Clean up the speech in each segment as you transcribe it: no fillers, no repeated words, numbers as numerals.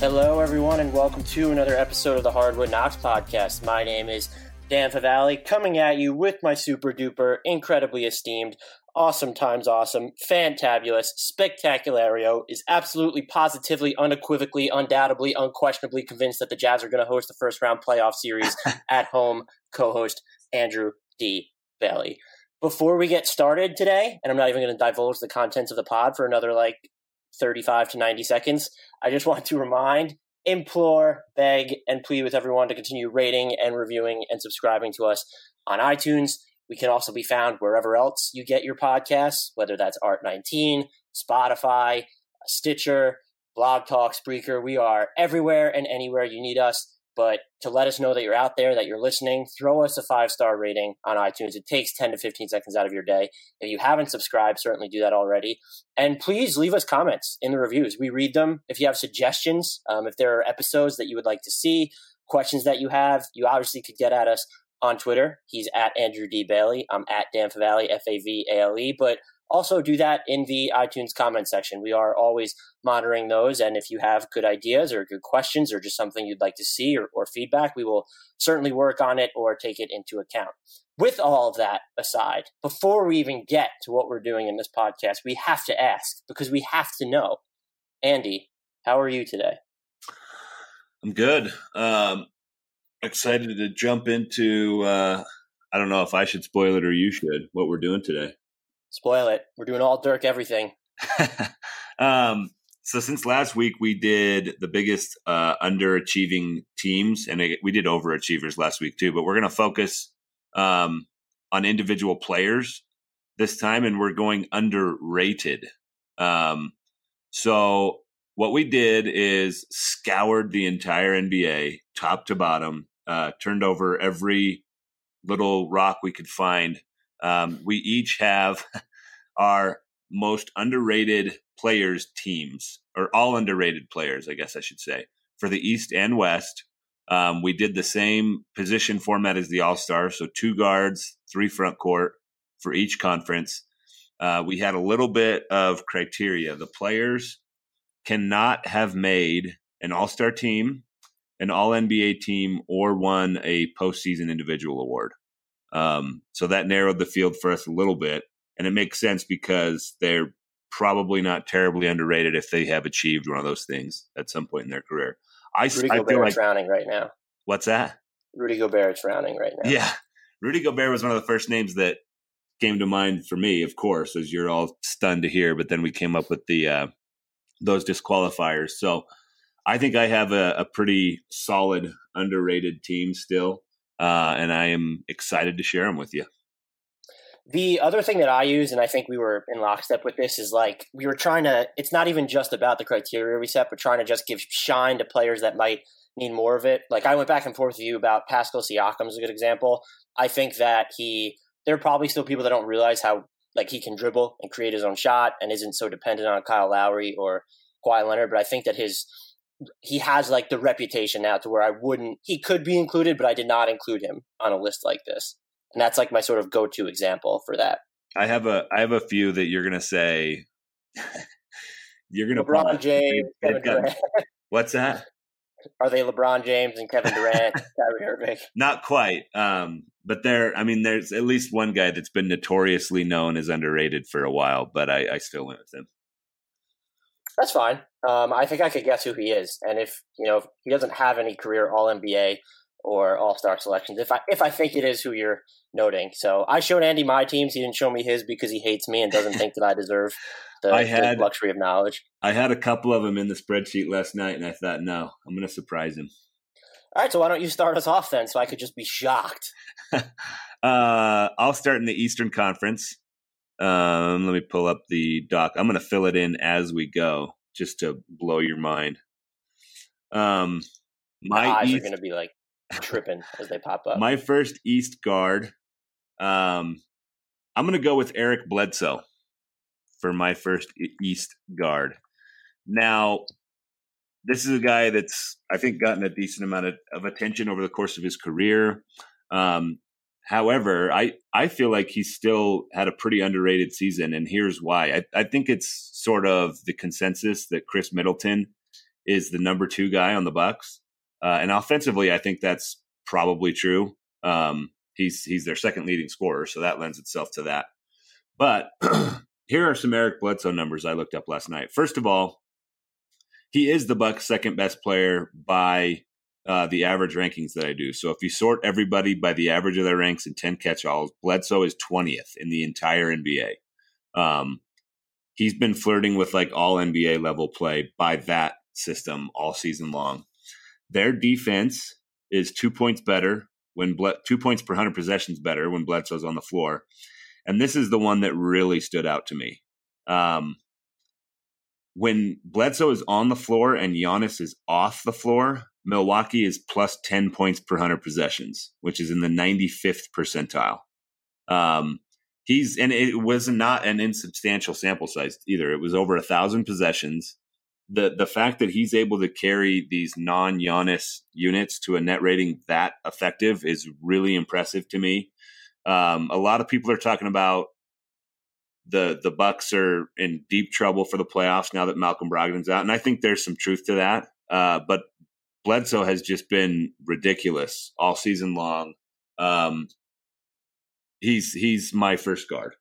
Hello, everyone, and welcome to another episode of the Hardwood Knocks podcast. My name is Dan Favale, coming at you with my super duper, incredibly esteemed, awesome times awesome, fantabulous, spectaculario, is absolutely, positively, unequivocally, undoubtedly, unquestionably convinced that the Jazz are going to host the first round playoff series at home, co-host Andrew D. Bailey. Before we get started today, and I'm not even going to divulge the contents of the pod for another 35 to 90 seconds, I just want to remind, implore, beg, and plead with everyone to continue rating and reviewing and subscribing to us on iTunes. We can also be found wherever else you get your podcasts, whether that's Art19, Spotify, Stitcher, Blog Talk, Spreaker. We are everywhere and anywhere you need us. But to let us know that you're out there, that you're listening, throw us a 5-star rating on iTunes. It takes 10 to 15 seconds out of your day. If you haven't subscribed, certainly do that already. And please leave us comments in the reviews. We read them. If you have suggestions, if there are episodes that you would like to see, questions that you have, you obviously could get at us on Twitter. He's at Andrew D. Bailey. I'm at Dan Favale, Favale. But also do that in the iTunes comment section. We are always monitoring those. And if you have good ideas or good questions or just something you'd like to see or feedback, we will certainly work on it or take it into account. With all of that aside, before we even get to what we're doing in this podcast, we have to ask because we have to know. Andy, how are you today? I'm good. Excited to jump into, I don't know if I should spoil it or you should, what we're doing today. Spoil it. We're doing all Dirk everything. So since last week, we did the biggest underachieving teams, and we did overachievers last week too, but we're going to focus on individual players this time, and we're going underrated. So what we did is scoured the entire NBA, top to bottom, turned over every little rock we could find. We each have our most underrated players teams, or all underrated players, I guess I should say, for the East and West. We did the same position format as the All-Star, so 2 guards, 3 front court for each conference. We had a little bit of criteria. The players cannot have made an All-Star team, an All-NBA team, or won a postseason individual award. So that narrowed the field for us a little bit, and it makes sense because they're probably not terribly underrated if they have achieved one of those things at some point in their career. Rudy Gobert's frowning right now. What's that? Rudy Gobert's frowning right now. Yeah. Rudy Gobert was one of the first names that came to mind for me, of course, as you're all stunned to hear, but then we came up with those disqualifiers. So I think I have a pretty solid underrated team still. And I am excited to share them with you. The other thing that I use, and I think we were in lockstep with this, is we were trying to, it's not even just about the criteria we set, but trying to just give shine to players that might need more of it. I went back and forth with you about Pascal Siakam is a good example. I think that there are probably still people that don't realize how he can dribble and create his own shot and isn't so dependent on Kyle Lowry or Kawhi Leonard, but I think that he has the reputation now to where he could be included, but I did not include him on a list like this. And that's my sort of go-to example for that. I have a few that you're going to say, you're going to LeBron James, Kevin Durant. What's that? Are they LeBron James and Kevin Durant, Kyrie Irving? Not quite. But there's at least one guy that's been notoriously known as underrated for a while, but I still went with him. That's fine. I think I could guess who he is. And if he doesn't have any career All-NBA or All-Star selections, if I think it is who you're noting. So I showed Andy my teams. He didn't show me his because he hates me and doesn't think that I deserve the luxury of knowledge. I had a couple of them in the spreadsheet last night, and I thought, no, I'm going to surprise him. All right, so why don't you start us off then so I could just be shocked? I'll start in the Eastern Conference. Let me pull up the doc. I'm going to fill it in as we go, just to blow your mind. My eyes are going to be tripping as they pop up. My first East guard, I'm going to go with Eric Bledsoe for my first East guard. Now, this is a guy that's, I think, gotten a decent amount of attention over the course of his career. However, I feel like he's still had a pretty underrated season, and here's why. I think it's sort of the consensus that Chris Middleton is the number 2 guy on the Bucks. And offensively, I think that's probably true. He's their second leading scorer, so that lends itself to that. But here are some Eric Bledsoe numbers I looked up last night. First of all, he is the Bucks' second best player by the average rankings that I do. So if you sort everybody by the average of their ranks in 10 catch-alls, Bledsoe is 20th in the entire NBA. He's been flirting with like all NBA level play by that system all season long. Their defense is 2 points better 2 points per 100 possessions better when Bledsoe's on the floor. And this is the one that really stood out to me. When Bledsoe is on the floor and Giannis is off the floor, Milwaukee is plus 10 points per 100 possessions, which is in the 95th percentile. And it was not an insubstantial sample size either. It was over 1,000 possessions. The fact that he's able to carry these non-Giannis units to a net rating that effective is really impressive to me. A lot of people are talking about the Bucks are in deep trouble for the playoffs now that Malcolm Brogdon's out, and I think there's some truth to that. But Bledsoe has just been ridiculous all season long. He's my first guard.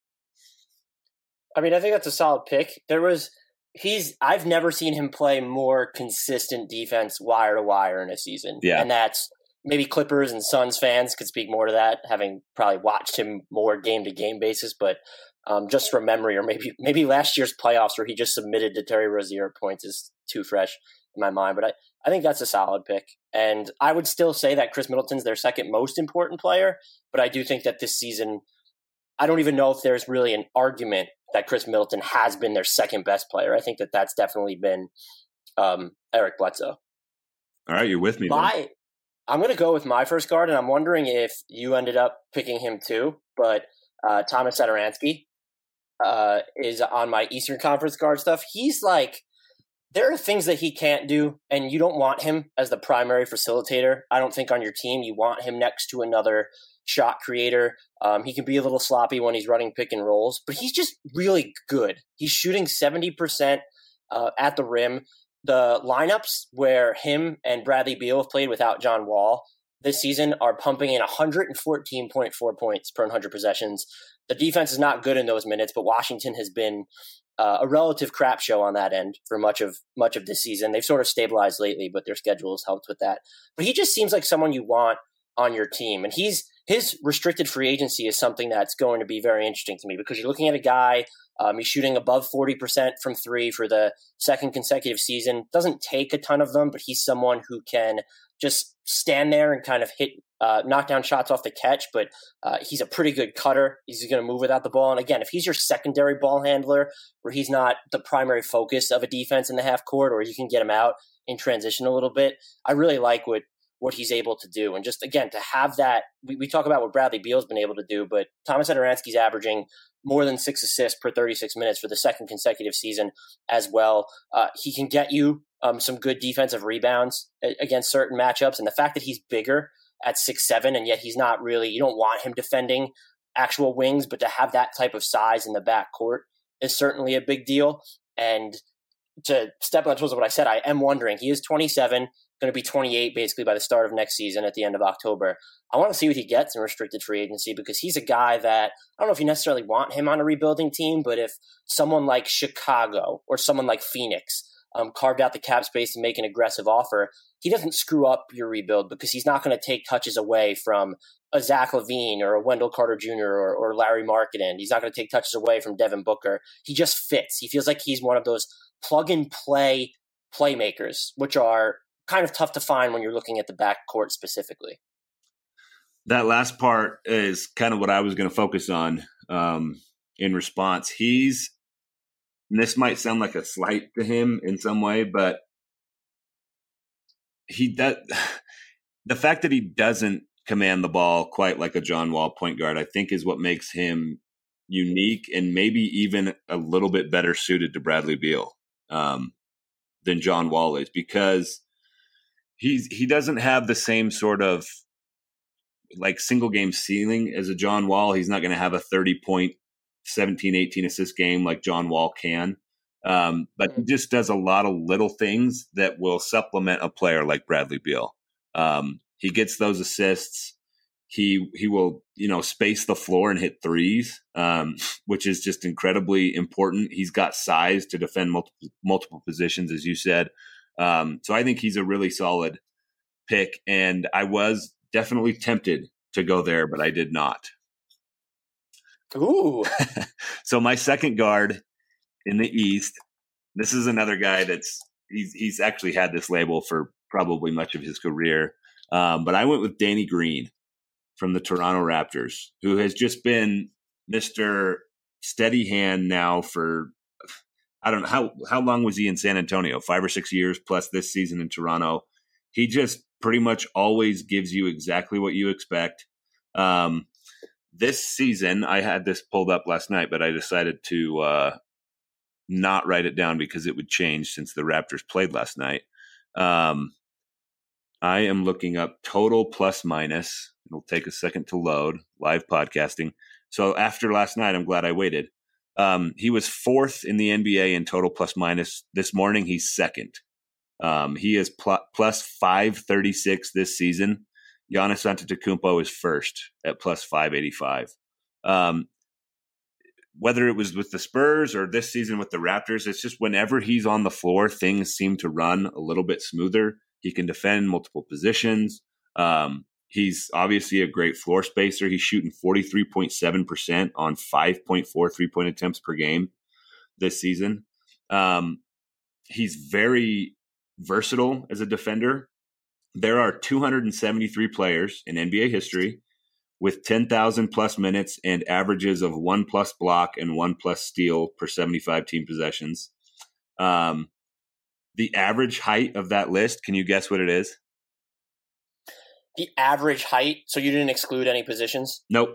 I mean, I think that's a solid pick. I've never seen him play more consistent defense wire to wire in a season. Yeah. And that's maybe Clippers and Suns fans could speak more to that, having probably watched him more game to game basis. But just from memory, or maybe last year's playoffs where he just submitted to Terry Rozier points is too fresh in my mind. But I think that's a solid pick. And I would still say that Chris Middleton's their second most important player. But I do think that this season, I don't even know if there's really an argument that Chris Middleton has been their second best player. I think that that's definitely been Eric Bledsoe. All right, you're with me. I'm going to go with my first guard, and I'm wondering if you ended up picking him too. But Thomas Satoransky is on my Eastern Conference guard stuff. He's like, there are things that he can't do, and you don't want him as the primary facilitator. I don't think on your team you want him next to another shot creator. He can be a little sloppy when he's running pick and rolls, but he's just really good. He's shooting 70% at the rim. The lineups where him and Bradley Beal have played without John Wall this season are pumping in 114.4 points per 100 possessions. The defense is not good in those minutes, but Washington has been a relative crap show on that end for much of this season. They've sort of stabilized lately, but their schedule has helped with that. But he just seems like someone you want on your team. And his restricted free agency is something that's going to be very interesting to me, because you're looking at a guy, he's shooting above 40% from three for the second consecutive season. Doesn't take a ton of them, but he's someone who can just stand there and kind of knock down shots off the catch. But he's a pretty good cutter. He's going to move without the ball. And again, if he's your secondary ball handler, where he's not the primary focus of a defense in the half court, or you can get him out in transition a little bit, I really like what he's able to do. And just, again, to have that, we talk about what Bradley Beal's been able to do, but Thomas Satoransky's averaging more than 6 assists per 36 minutes for the second consecutive season as well. He can get you some good defensive rebounds against certain matchups. And the fact that he's bigger at 6'7", and yet he's not really, you don't want him defending actual wings, but to have that type of size in the backcourt is certainly a big deal. And to step on toes of what I said, I am wondering, he is 27, going to be 28 basically by the start of next season at the end of October. I want to see what he gets in restricted free agency, because he's a guy that, I don't know if you necessarily want him on a rebuilding team, but if someone like Chicago or someone like Phoenix carved out the cap space and make an aggressive offer, he doesn't screw up your rebuild, because he's not going to take touches away from a Zach LaVine or a Wendell Carter Jr. or Larry Markkinen. He's not going to take touches away from Devin Booker. He just fits. He feels like he's one of those plug-and-play playmakers, which are kind of tough to find when you're looking at the backcourt specifically. That last part is kind of what I was going to focus on in response. This might sound like a slight to him in some way, but the fact that he doesn't command the ball quite like a John Wall point guard, I think, is what makes him unique and maybe even a little bit better suited to Bradley Beal than John Wall is, because he doesn't have the same sort of like single game ceiling as a John Wall. He's not going to have a 30-point, 17, 18 assist game like John Wall can. But he just does a lot of little things that will supplement a player like Bradley Beal. He gets those assists. He will, space the floor and hit threes, which is just incredibly important. He's got size to defend multiple positions, as you said. So I think he's a really solid pick, and I was definitely tempted to go there, but I did not. Ooh. So my second guard in the East, this is another guy he's actually had this label for probably much of his career. But I went with Danny Green from the Toronto Raptors, who has just been Mr. Steady Hand now for, I don't know, how long was he in San Antonio? 5 or 6 years plus this season in Toronto. He just pretty much always gives you exactly what you expect. This season, I had this pulled up last night, but I decided to not write it down because it would change since the Raptors played last night. I am looking up total plus minus. It'll take a second to load. Live podcasting. So after last night, I'm glad I waited. He was 4th in the NBA in total plus minus. This morning, he's 2nd. He is plus 536 this season. Giannis Antetokounmpo is 1st at plus 585. Whether it was with the Spurs or this season with the Raptors, it's just whenever he's on the floor, things seem to run a little bit smoother. He can defend multiple positions. He's obviously a great floor spacer. He's shooting 43.7% on 5.4 3-point attempts per game this season. He's very versatile as a defender. There are 273 players in NBA history with 10,000 plus minutes and averages of 1 plus block and 1 plus steal per 75 team possessions. The average height of that list, can you guess what it is? The average height? So you didn't exclude any positions? Nope.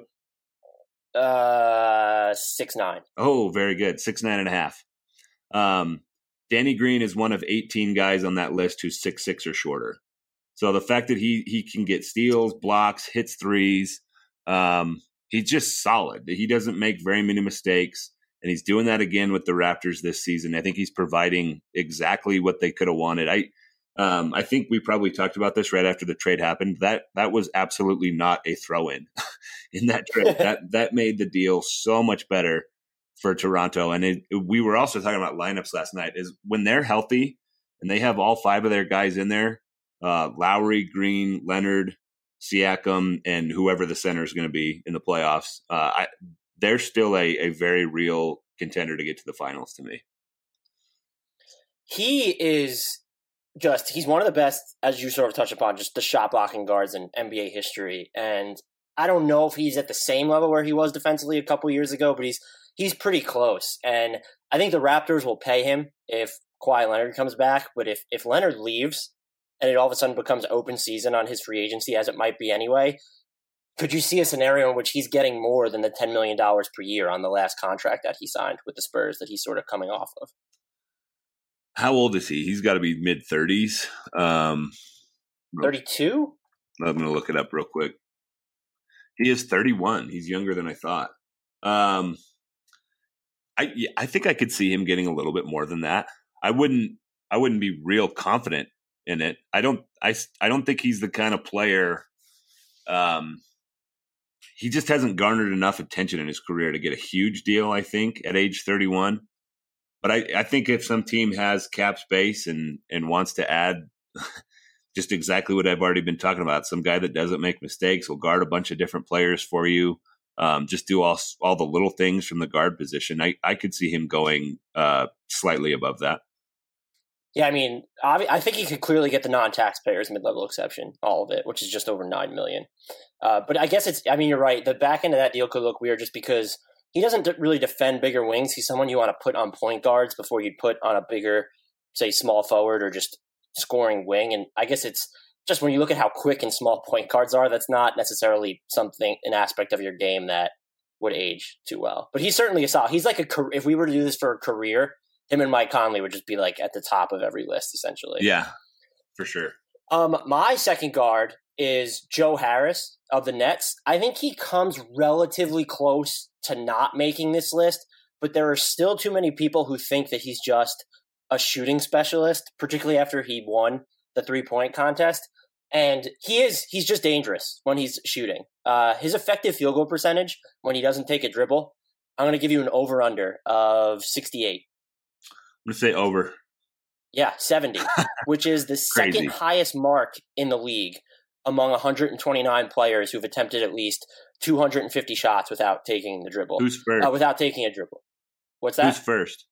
6'9". Oh, very good. 6'9.5". Danny Green is one of 18 guys on that list who's 6'6" or shorter. So the fact that he can get steals, blocks, hits threes, he's just solid. He doesn't make very many mistakes, and he's doing that again with the Raptors this season. I think he's providing exactly what they could have wanted. I think we probably talked about this right after the trade happened. That was absolutely not a throw-in in that trade. that made the deal so much better for Toronto. And we were also talking about lineups last night. Is when they're healthy and they have all 5 of their guys in there, Lowry, Green, Leonard, Siakam, and whoever the center is going to be in the playoffs, they're still a very real contender to get to the finals to me. He is he's one of the best, as you sort of touched upon, just the shot blocking guards in NBA history. And I don't know if he's at the same level where he was defensively a couple years ago, but he's pretty close. And I think the Raptors will pay him if Kawhi Leonard comes back. But if Leonard leaves and it all of a sudden becomes open season on his free agency, as it might be anyway, could you see a scenario in which he's getting more than the $10 million per year on the last contract that he signed with the Spurs that he's sort of coming off of? How old is he? He's got to be mid-30s. 32? I'm going to look it up real quick. He is 31. He's younger than I thought. I think I could see him getting a little bit more than that. I wouldn't be real confident in it. I don't think he's the kind of player. He just hasn't garnered enough attention in his career to get a huge deal, I think, at age 31. But I think if some team has cap space and wants to add just exactly what I've already been talking about, some guy that doesn't make mistakes, will guard a bunch of different players for you, just do all the little things from the guard position, I could see him going slightly above that. Yeah, I mean, I think he could clearly get the non-taxpayers mid-level exception, all of it, which is just over $9 million. But I guess you're right. The back end of that deal could look weird just because he doesn't really defend bigger wings. He's someone you want to put on point guards before you'd put on a bigger, say, small forward or just scoring wing. And I guess it's just when you look at how quick and small point guards are, that's not necessarily an aspect of your game that would age too well. But he's certainly a solid. He's like if we were to do this for a career, him and Mike Conley would just be like at the top of every list, essentially. Yeah, for sure. My second guard is Joe Harris of the Nets. I think he comes relatively close to not making this list, but there are still too many people who think that he's just a shooting specialist, particularly after he won the 3-point contest. And he's just dangerous when he's shooting. His effective field goal percentage when he doesn't take a dribble, I'm going to give you an over-under of 68. I'm going to say over. Yeah, 70, which is the second highest mark in the league among 129 players who've attempted at least 250 shots without taking the dribble. Who's first? Without taking a dribble. What's that? Who's first?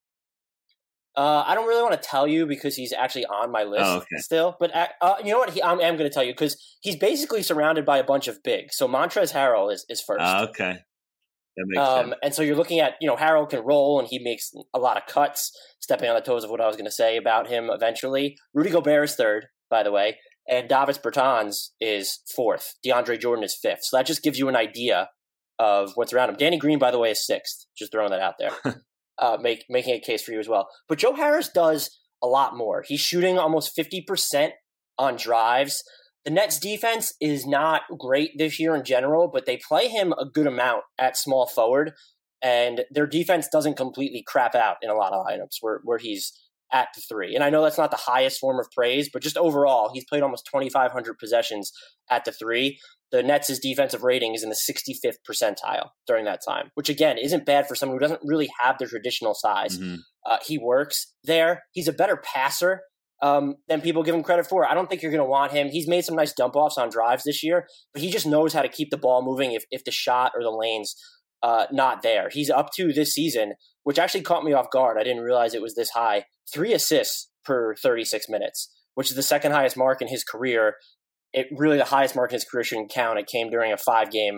I don't really want to tell you because he's actually on my list still. But you know what? I'm going to tell you because he's basically surrounded by a bunch of bigs. So Montrezl Harrell is first. Okay. That makes sense. And so you're looking at, Harrell can roll and he makes a lot of cuts, stepping on the toes of what I was going to say about him eventually. Rudy Gobert is third, by the way. And Davis Bertans is fourth. DeAndre Jordan is fifth. So that just gives you an idea of what's around him. Danny Green, by the way, is sixth. Just throwing that out there. Making a case for you as well. But Joe Harris does a lot more. He's shooting almost 50% on drives. The Nets defense is not great this year in general, but they play him a good amount at small forward, and their defense doesn't completely crap out in a lot of lineups where he's at the three. And I know that's not the highest form of praise, but just overall, he's played almost 2,500 possessions at the three. The Nets' defensive rating is in the 65th percentile during that time, which again isn't bad for someone who doesn't really have their traditional size. Mm-hmm. He works there. He's a better passer than people give him credit for. I don't think you're going to want him. He's made some nice dump offs on drives this year, but he just knows how to keep the ball moving if the shot or the lane's not there. He's up to this season, which actually caught me off guard. I didn't realize it was this high. 3 assists per 36 minutes, which is the second highest mark in his career. It really the highest mark in his career shouldn't count. It came during a 5-game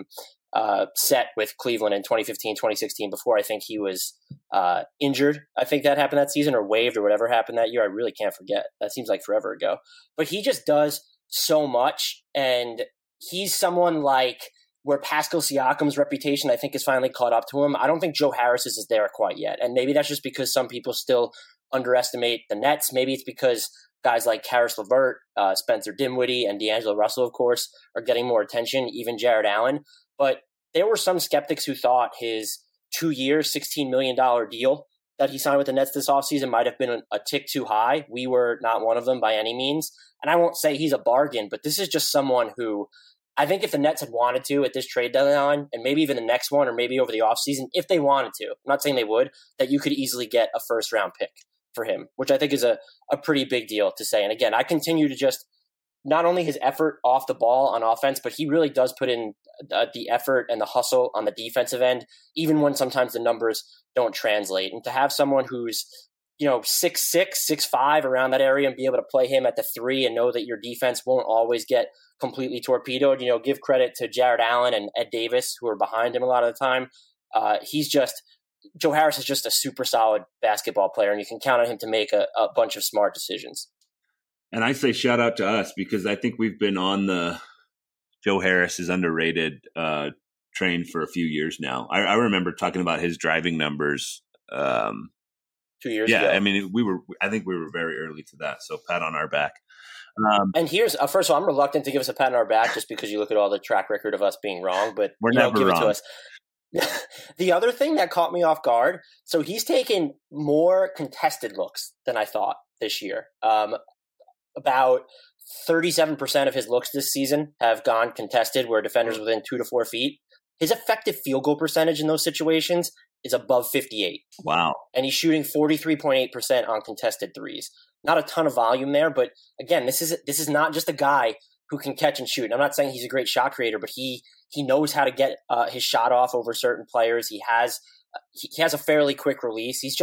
set with Cleveland in 2015, 2016, before I think he was injured. I think that happened that season, or waived, or whatever happened that year. I really can't forget. That seems like forever ago. But he just does so much, and he's someone like where Pascal Siakam's reputation, I think, is finally caught up to him. I don't think Joe Harris's is there quite yet. And maybe that's just because some people still underestimate the Nets. Maybe it's because guys like Karis LeVert, Spencer Dinwiddie, and D'Angelo Russell, of course, are getting more attention, even Jared Allen. But there were some skeptics who thought his 2-year, $16 million deal that he signed with the Nets this offseason might have been a tick too high. We were not one of them by any means. And I won't say he's a bargain, but this is just someone who I think if the Nets had wanted to at this trade deadline, and maybe even the next one, or maybe over the offseason, if they wanted to, I'm not saying they would, that you could easily get a first-round pick for him, which I think is a pretty big deal to say. And again, I continue to just not only his effort off the ball on offense, but he really does put in the effort and the hustle on the defensive end, even when sometimes the numbers don't translate. And to have someone who's 6'6", 6'5", around that area, and be able to play him at the three and know that your defense won't always get completely torpedoed. Give credit to Jared Allen and Ed Davis, who are behind him a lot of the time. Joe Harris is just a super solid basketball player, and you can count on him to make a bunch of smart decisions. And I say shout out to us, because I think we've been on the Joe Harris is underrated train for a few years now. I remember talking about his driving numbers 2 years ago. Yeah, I mean, I think we were very early to that, so pat on our back. And here's first of all, I'm reluctant to give us a pat on our back just because you look at all the track record of us being wrong, but we're never give wrong. It to us. The other thing that caught me off guard, so he's taken more contested looks than I thought this year. About 37% of his looks this season have gone contested, where defenders within 2 to 4 feet. His effective field goal percentage in those situations is above 58. Wow. And he's shooting 43.8% on contested threes. Not a ton of volume there, but again, this is not just a guy who can catch and shoot. And I'm not saying he's a great shot creator, but he knows how to get his shot off over certain players. He has a fairly quick release. He's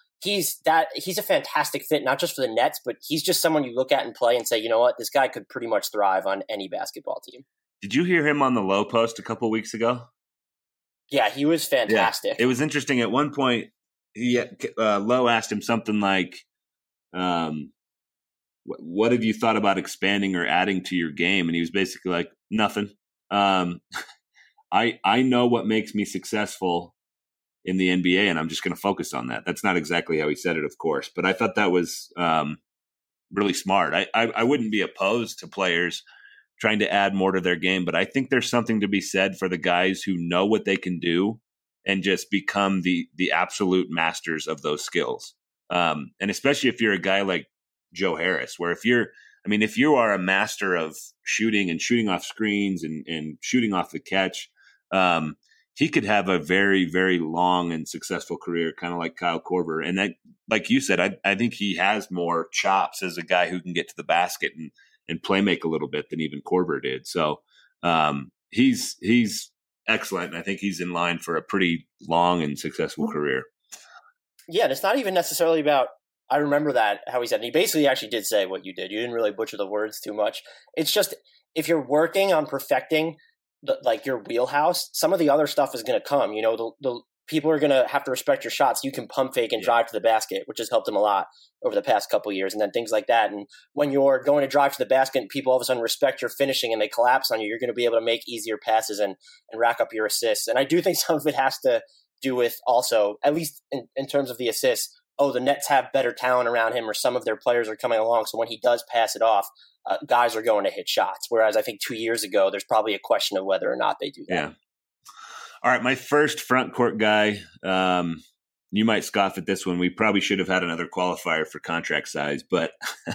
a fantastic fit, not just for the Nets, but he's just someone you look at and play and say, you know what, this guy could pretty much thrive on any basketball team. Did you hear him on the Low Post a couple weeks ago? Yeah, he was fantastic. Yeah. It was interesting. At one point, Lowe asked him something like, what have you thought about expanding or adding to your game? And he was basically like, nothing. I know what makes me successful in the NBA, and I'm just going to focus on that. That's not exactly how he said it, of course, but I thought that was really smart. I wouldn't be opposed to players trying to add more to their game, but I think there's something to be said for the guys who know what they can do and just become the absolute masters of those skills. And especially if you're a guy like Joe Harris, where if you are a master of shooting and shooting off screens and shooting off the catch, he could have a very, very long and successful career, kind of like Kyle Korver. And that, like you said, I think he has more chops as a guy who can get to the basket and play make a little bit than even Korver did. So he's excellent. And I think he's in line for a pretty long and successful career. Yeah, and it's not even necessarily about, I remember that, how he said, and he basically actually did say what you did. You didn't really butcher the words too much. It's just, if you're working on perfecting your wheelhouse, some of the other stuff is going to come. The people are going to have to respect your shots. You can pump fake and drive to the basket, which has helped him a lot over the past couple of years, and then things like that. And when you're going to drive to the basket and people all of a sudden respect your finishing and they collapse on you, you're going to be able to make easier passes and rack up your assists. And I do think some of it has to do with also, at least in terms of the assists, the Nets have better talent around him, or some of their players are coming along. So when he does pass it off, guys are going to hit shots. Whereas I think 2 years ago, there's probably a question of whether or not they do that. Yeah. All right. My first front court guy, you might scoff at this one. We probably should have had another qualifier for contract size, but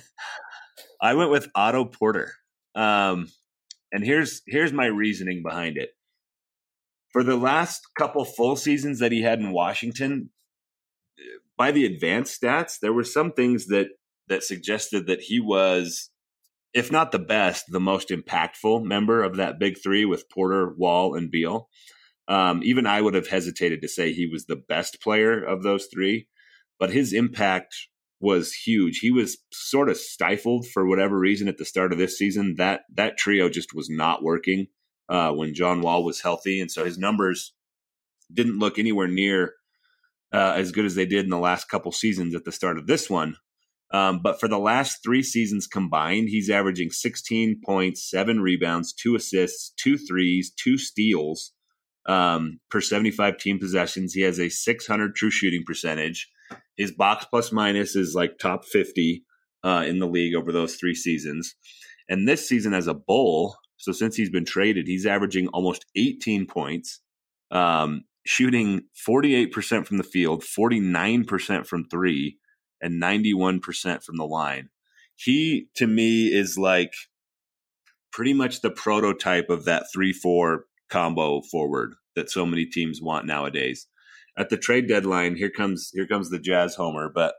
I went with Otto Porter. And here's my reasoning behind it. For the last couple full seasons that he had in Washington, by the advanced stats, there were some things that suggested that he was, if not the best, the most impactful member of that big three with Porter, Wall, and Beal. Even I would have hesitated to say he was the best player of those three, but his impact was huge. He was sort of stifled for whatever reason at the start of this season. That trio just was not working when John Wall was healthy, and so his numbers didn't look anywhere near as good as they did in the last couple seasons at the start of this one. But for the last 3 seasons combined, he's averaging 16 points, 7 rebounds, 2 assists, 2 threes, 2 steals per 75 team possessions. He has a .600 true shooting percentage. His box plus minus is like top 50 in the league over those 3 seasons. And this season as a Bull, so since he's been traded, he's averaging almost 18 points, shooting 48% from the field, 49% from 3, and 91% from the line. He, to me, is like pretty much the prototype of that 3-4 combo forward that so many teams want nowadays. At the trade deadline, here comes the Jazz homer, but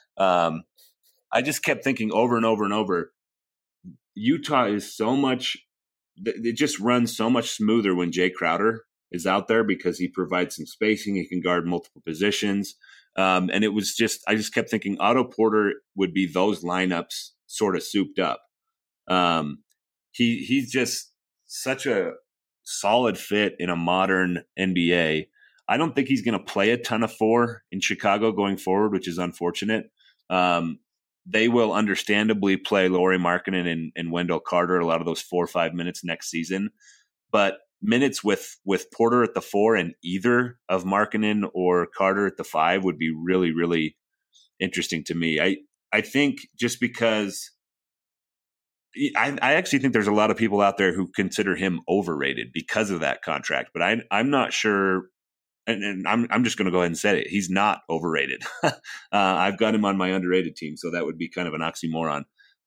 I just kept thinking over and over and over, Utah is so much, it just runs so much smoother when Jay Crowder is out there because he provides some spacing. He can guard multiple positions. And it was just, I just kept thinking Otto Porter would be those lineups sort of souped up. He's just such a solid fit in a modern NBA. I don't think he's going to play a ton of 4 in Chicago going forward, which is unfortunate. They will understandably play Lauri Markkanen and Wendell Carter a lot of those 4 or 5 minutes next season. But minutes with Porter at the 4 and either of Markkanen or Carter at the 5 would be really, really interesting to me. I think just because I actually think there's a lot of people out there who consider him overrated because of that contract, but I'm not sure. And I'm just going to go ahead and say it. He's not overrated. I've got him on my underrated team, so that would be kind of an oxymoron.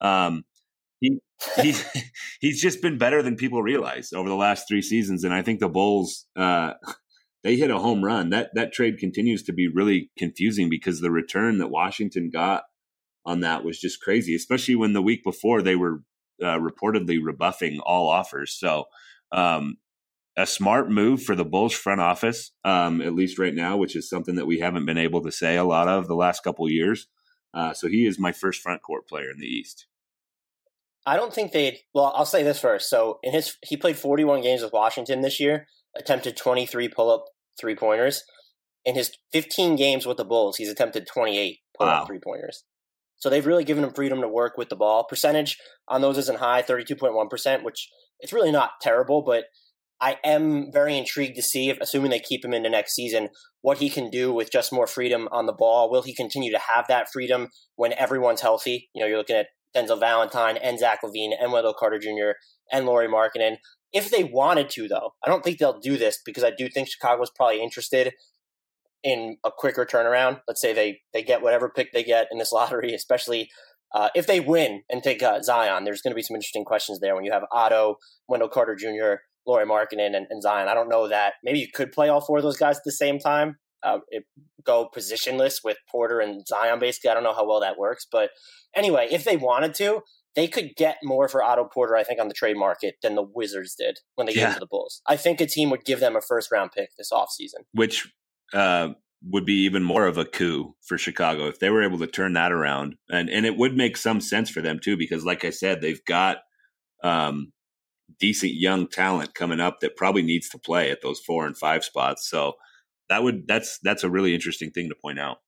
He's just been better than people realize over the last 3 seasons, and I think the Bulls they hit a home run. That trade continues to be really confusing because the return that Washington got on that was just crazy, especially when the week before they were reportedly rebuffing all offers. So a smart move for the Bulls front office, at least right now, which is something that we haven't been able to say a lot of the last couple of years. So he is my first front court player in the East. I don't think well, I'll say this first. So he played 41 games with Washington this year, attempted 23 pull-up three-pointers. In his 15 games with the Bulls, he's attempted 28 pull-up three-pointers. So they've really given him freedom to work with the ball. Percentage on those isn't high, 32.1%, which it's really not terrible, but I am very intrigued to see, assuming they keep him into next season, what he can do with just more freedom on the ball. Will he continue to have that freedom when everyone's healthy? You're looking at Denzel Valentine and Zach LaVine and Wendell Carter Jr. and Lauri Markkanen. If they wanted to, though, I don't think they'll do this because I do think Chicago's probably interested in a quicker turnaround. Let's say they get whatever pick they get in this lottery, especially if they win and take Zion. There's going to be some interesting questions there when you have Otto, Wendell Carter Jr., Lauri Markkanen, and Zion. I don't know that. Maybe you could play all four of those guys at the same time. Go positionless with Porter and Zion, basically. I don't know how well that works. But anyway, if they wanted to, they could get more for Otto Porter, I think, on the trade market than the Wizards did when they gave it to the Bulls. I think a team would give them a first-round pick this offseason. Which would be even more of a coup for Chicago if they were able to turn that around. And it would make some sense for them, too, because like I said, they've got decent young talent coming up that probably needs to play at those 4 and 5 spots. So that's a really interesting thing to point out.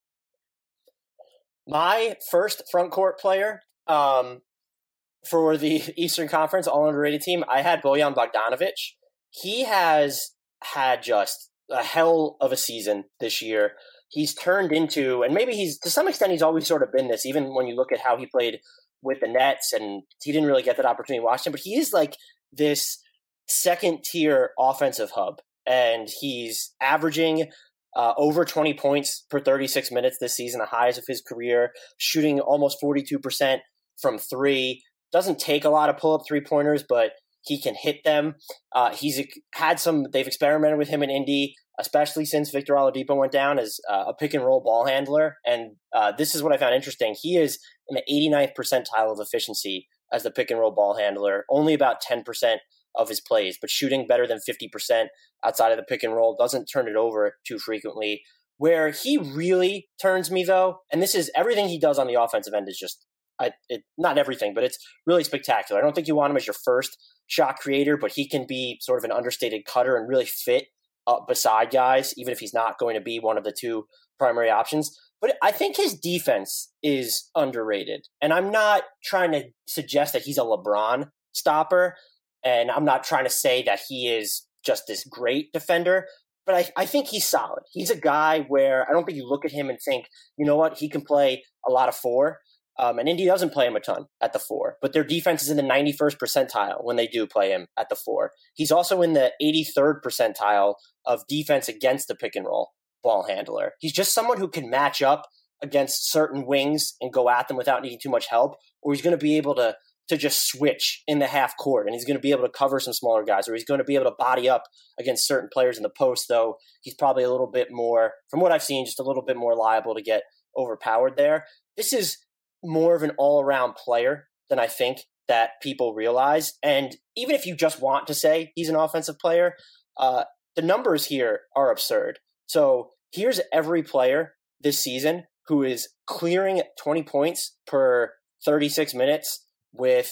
My first front court player for the Eastern Conference all underrated team, I had Bojan Bogdanovic. He has had just a hell of a season this year. He's turned into, and maybe to some extent, he's always sort of been this, even when you look at how he played with the Nets, and he didn't really get that opportunity to watch him, but he is like this second tier offensive hub, and he's averaging over 20 points per 36 minutes this season, the highest of his career, shooting almost 42% from three. Doesn't take a lot of pull-up three-pointers, but he can hit them. They've experimented with him in Indy, especially since Victor Oladipo went down as a pick-and-roll ball handler. And this is what I found interesting. He is in the 89th percentile of efficiency as the pick-and-roll ball handler, only about 10% of his plays, but shooting better than 50% outside of the pick-and-roll, doesn't turn it over too frequently. Where he really turns me, though, and this is everything he does on the offensive end is just, not everything, but it's really spectacular. I don't think you want him as your first shot creator, but he can be sort of an understated cutter and really fit up beside guys, even if he's not going to be one of the two primary options. But I think his defense is underrated. And I'm not trying to suggest that he's a LeBron stopper, and I'm not trying to say that he is just this great defender, but I think he's solid. He's a guy where I don't think you look at him and think, you know what, he can play a lot of 4. And Indy doesn't play him a ton at the 4, but their defense is in the 91st percentile when they do play him at the 4. He's also in the 83rd percentile of defense against the pick and roll ball handler. He's just someone who can match up against certain wings and go at them without needing too much help, or he's going to be able to just switch in the half court, and he's going to be able to cover some smaller guys, or he's going to be able to body up against certain players in the post, though he's probably a little bit more, from what I've seen, just a little bit more liable to get overpowered there. This is more of an all-around player than I think that people realize. And even if you just want to say he's an offensive player, the numbers here are absurd. So here's every player this season who is clearing 20 points per 36 minutes with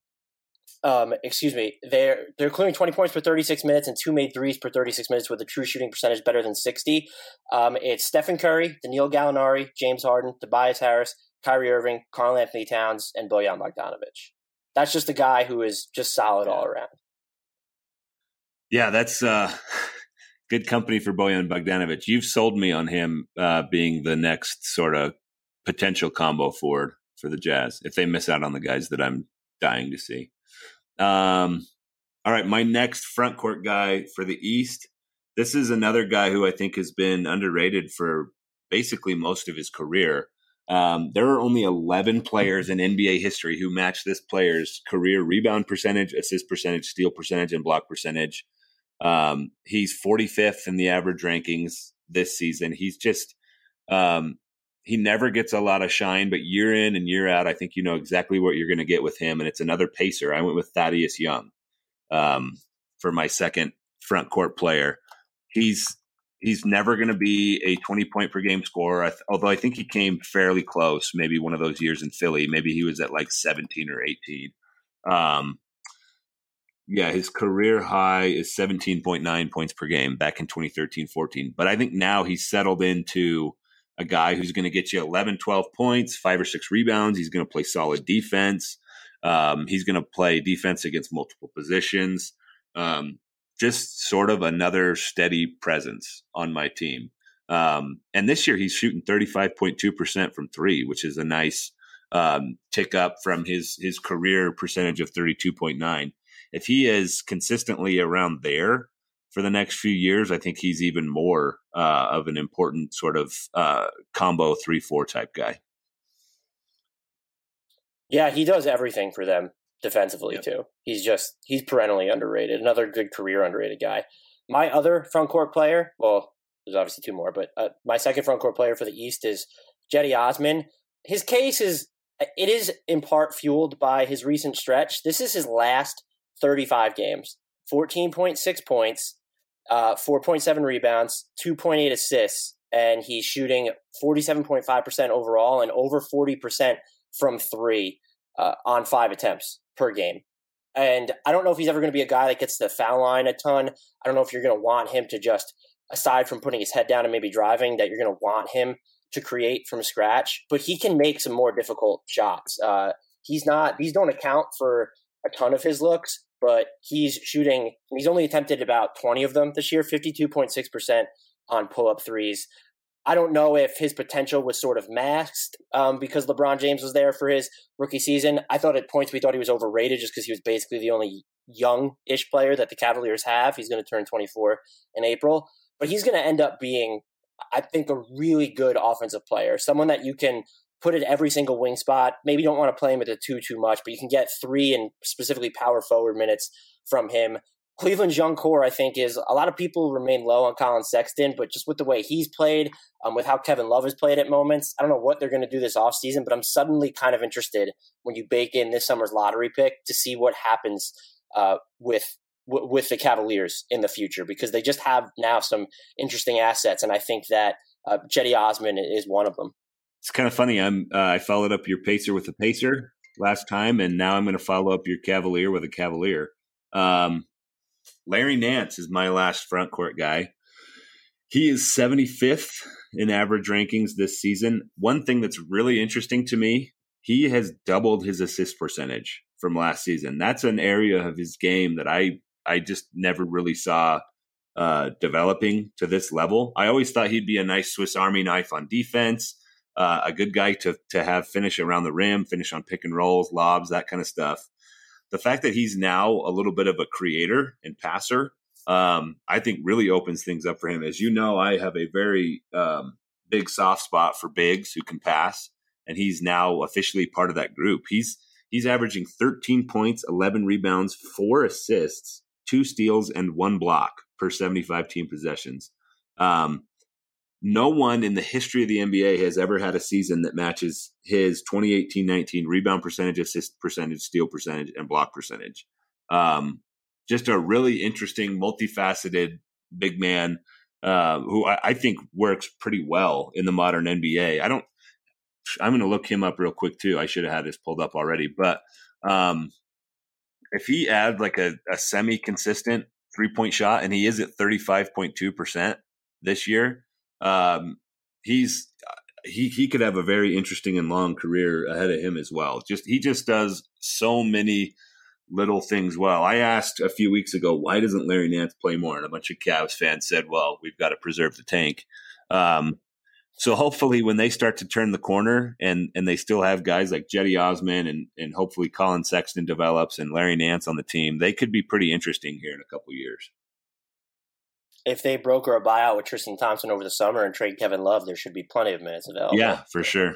they're clearing 20 points per 36 minutes and 2 made threes per 36 minutes with a true shooting percentage better than 60. It's Stephen Curry, Danilo Gallinari, James Harden, Tobias Harris, Kyrie Irving, Karl Anthony Towns, and Bojan Bogdanovic. That's just a guy who is just solid all around. Yeah, that's good company for Bojan Bogdanovic. You've sold me on him being the next sort of potential combo forward for the Jazz if they miss out on the guys that I'm dying to see. All right, my next front court guy for the East. This is another guy who I think has been underrated for basically most of his career. There are only 11 players in NBA history who match this player's career rebound percentage, assist percentage, steal percentage, and block percentage. He's 45th in the average rankings this season. He's just he never gets a lot of shine, but year in and year out, I think you know exactly what you're going to get with him, and it's another pacer. I went with Thaddeus Young for my second front court player. He's never going to be a 20-point per game scorer, although I think he came fairly close, maybe one of those years in Philly. Maybe he was at like 17 or 18. His career high is 17.9 points per game back in 2013-14. But I think now he's settled into a guy who's going to get you 11, 12 points, 5 or 6 rebounds. He's going to play solid defense. He's going to play defense against multiple positions. Just sort of another steady presence on my team. And this year he's shooting 35.2% from 3, which is a nice tick up from his career percentage of 32.9. if he is consistently around there for the next few years, I think he's even more of an important sort of combo 3-4 type guy. Yeah, he does everything for them defensively too. He's perennially underrated. Another good career underrated guy. My other front court player, well, there's obviously two more, but my second front court player for the East is Cedi Osman. His case is in part fueled by his recent stretch. This is his last 35 games, 14.6 points, 4.7 rebounds, 2.8 assists, and he's shooting 47.5% overall and over 40% from three on 5 attempts per game. And I don't know if he's ever going to be a guy that gets to the foul line a ton. I don't know if you're going to want him to just, aside from putting his head down and maybe driving, that you're going to want him to create from scratch. But he can make some more difficult shots. These don't account for a ton of his looks, but he's only attempted about 20 of them this year, 52.6% on pull-up threes. I don't know if his potential was sort of masked because LeBron James was there for his rookie season. I thought at points we thought he was overrated just because he was basically the only young-ish player that the Cavaliers have. He's going to turn 24 in April. But he's going to end up being, I think, a really good offensive player, someone that you can put at every single wing spot. Maybe you don't want to play him at the two too much, but you can get 3 and specifically power forward minutes from him. Cleveland's young core, I think, is a lot of people remain low on Colin Sexton, but just with the way he's played, with how Kevin Love has played at moments, I don't know what they're going to do this offseason, but I'm suddenly kind of interested when you bake in this summer's lottery pick to see what happens with the Cavaliers in the future, because they just have now some interesting assets, and I think that Cedi Osman is one of them. It's kind of funny. I followed up your Pacer with a Pacer last time, and now I'm going to follow up your Cavalier with a Cavalier. Larry Nance is my last front court guy. He is 75th in average rankings this season. One thing that's really interesting to me, he has doubled his assist percentage from last season. That's an area of his game that I just never really saw developing to this level. I always thought he'd be a nice Swiss Army knife on defense, a good guy to have finish around the rim, finish on pick and rolls, lobs, that kind of stuff. The fact that he's now a little bit of a creator and passer, I think really opens things up for him. As you know, I have a very big soft spot for bigs who can pass, and he's now officially part of that group. He's averaging 13 points, 11 rebounds, 4 assists, 2 steals, and 1 block per 75 team possessions. No one in the history of the NBA has ever had a season that matches his 2018-19 rebound percentage, assist percentage, steal percentage, and block percentage. Just a really interesting, multifaceted big man who I think works pretty well in the modern NBA. I'm going to look him up real quick too. I should have had this pulled up already. But if he adds like a semi-consistent 3-point shot, and he is at 35.2% this year, he could have a very interesting and long career ahead of him as well. He just does so many little things well. I asked a few weeks ago, why doesn't Larry Nance play more? And a bunch of Cavs fans said, well, we've got to preserve the tank. So hopefully when they start to turn the corner and they still have guys like Cedi Osman and hopefully Colin Sexton develops and Larry Nance on the team, they could be pretty interesting here in a couple of years. If they broker a buyout with Tristan Thompson over the summer and trade Kevin Love, there should be plenty of minutes available. Yeah, for sure.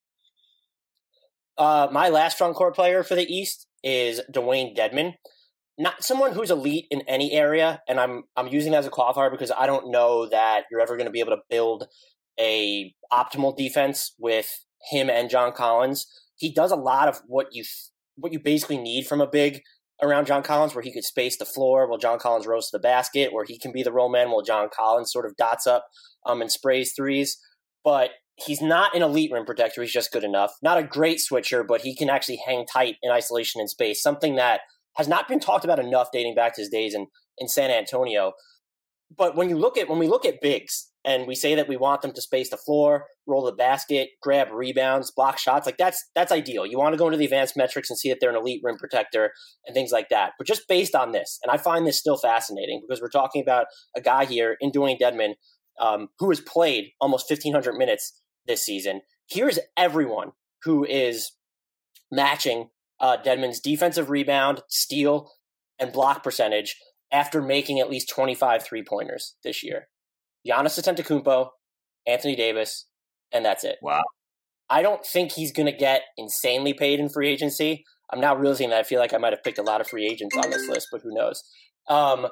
My last front court player for the East is Dewayne Dedmon. Not someone who's elite in any area, and I'm using that as a qualifier because I don't know that you're ever going to be able to build a optimal defense with him and John Collins. He does a lot of what you basically need from a big around John Collins, where he could space the floor while John Collins roasts the basket, where he can be the roll man while John Collins sort of dots up and sprays threes. But he's not an elite rim protector. He's just good enough. Not a great switcher, but he can actually hang tight in isolation and space, something that has not been talked about enough dating back to his days in San Antonio. But when we look at bigs and we say that we want them to space the floor, roll the basket, grab rebounds, block shots, like that's ideal. You want to go into the advanced metrics and see that they're an elite rim protector and things like that. But just based on this, and I find this still fascinating because we're talking about a guy here in Dewayne Dedmon who has played almost 1,500 minutes this season. Here's everyone who is matching Dedmon's defensive rebound, steal, and block percentage after making at least 25 3-pointers this year. Giannis Antetokounmpo, Anthony Davis, and that's it. Wow. I don't think he's going to get insanely paid in free agency. I'm now realizing that I feel like I might have picked a lot of free agents on this list, but who knows? I'm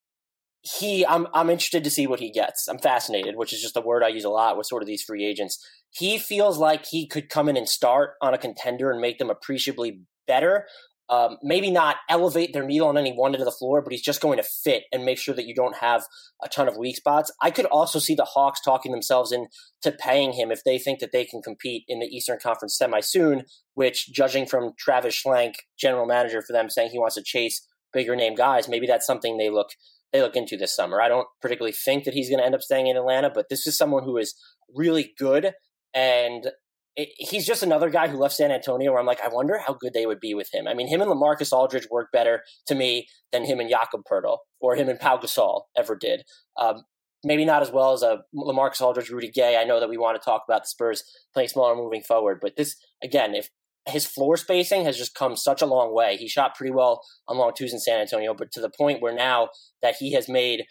interested to see what he gets. I'm fascinated, which is just a word I use a lot with sort of these free agents. He feels like he could come in and start on a contender and make them appreciably better. Maybe not elevate their needle on any one end of the floor, but he's just going to fit and make sure that you don't have a ton of weak spots. I could also see the Hawks talking themselves into paying him if they think that they can compete in the Eastern Conference semi soon, which, judging from Travis Schlenk, general manager for them, saying he wants to chase bigger name guys, maybe that's something they look into this summer. I don't particularly think that he's going to end up staying in Atlanta, but this is someone who is really good, and he's just another guy who left San Antonio where I'm like, I wonder how good they would be with him. I mean, him and LaMarcus Aldridge work better to me than him and Jakob Poeltl or him and Pau Gasol ever did. Maybe not as well as LaMarcus Aldridge, Rudy Gay. I know that we want to talk about the Spurs playing smaller moving forward, but this, again, if his floor spacing has just come such a long way. He shot pretty well on long twos in San Antonio, but to the point where now that he has made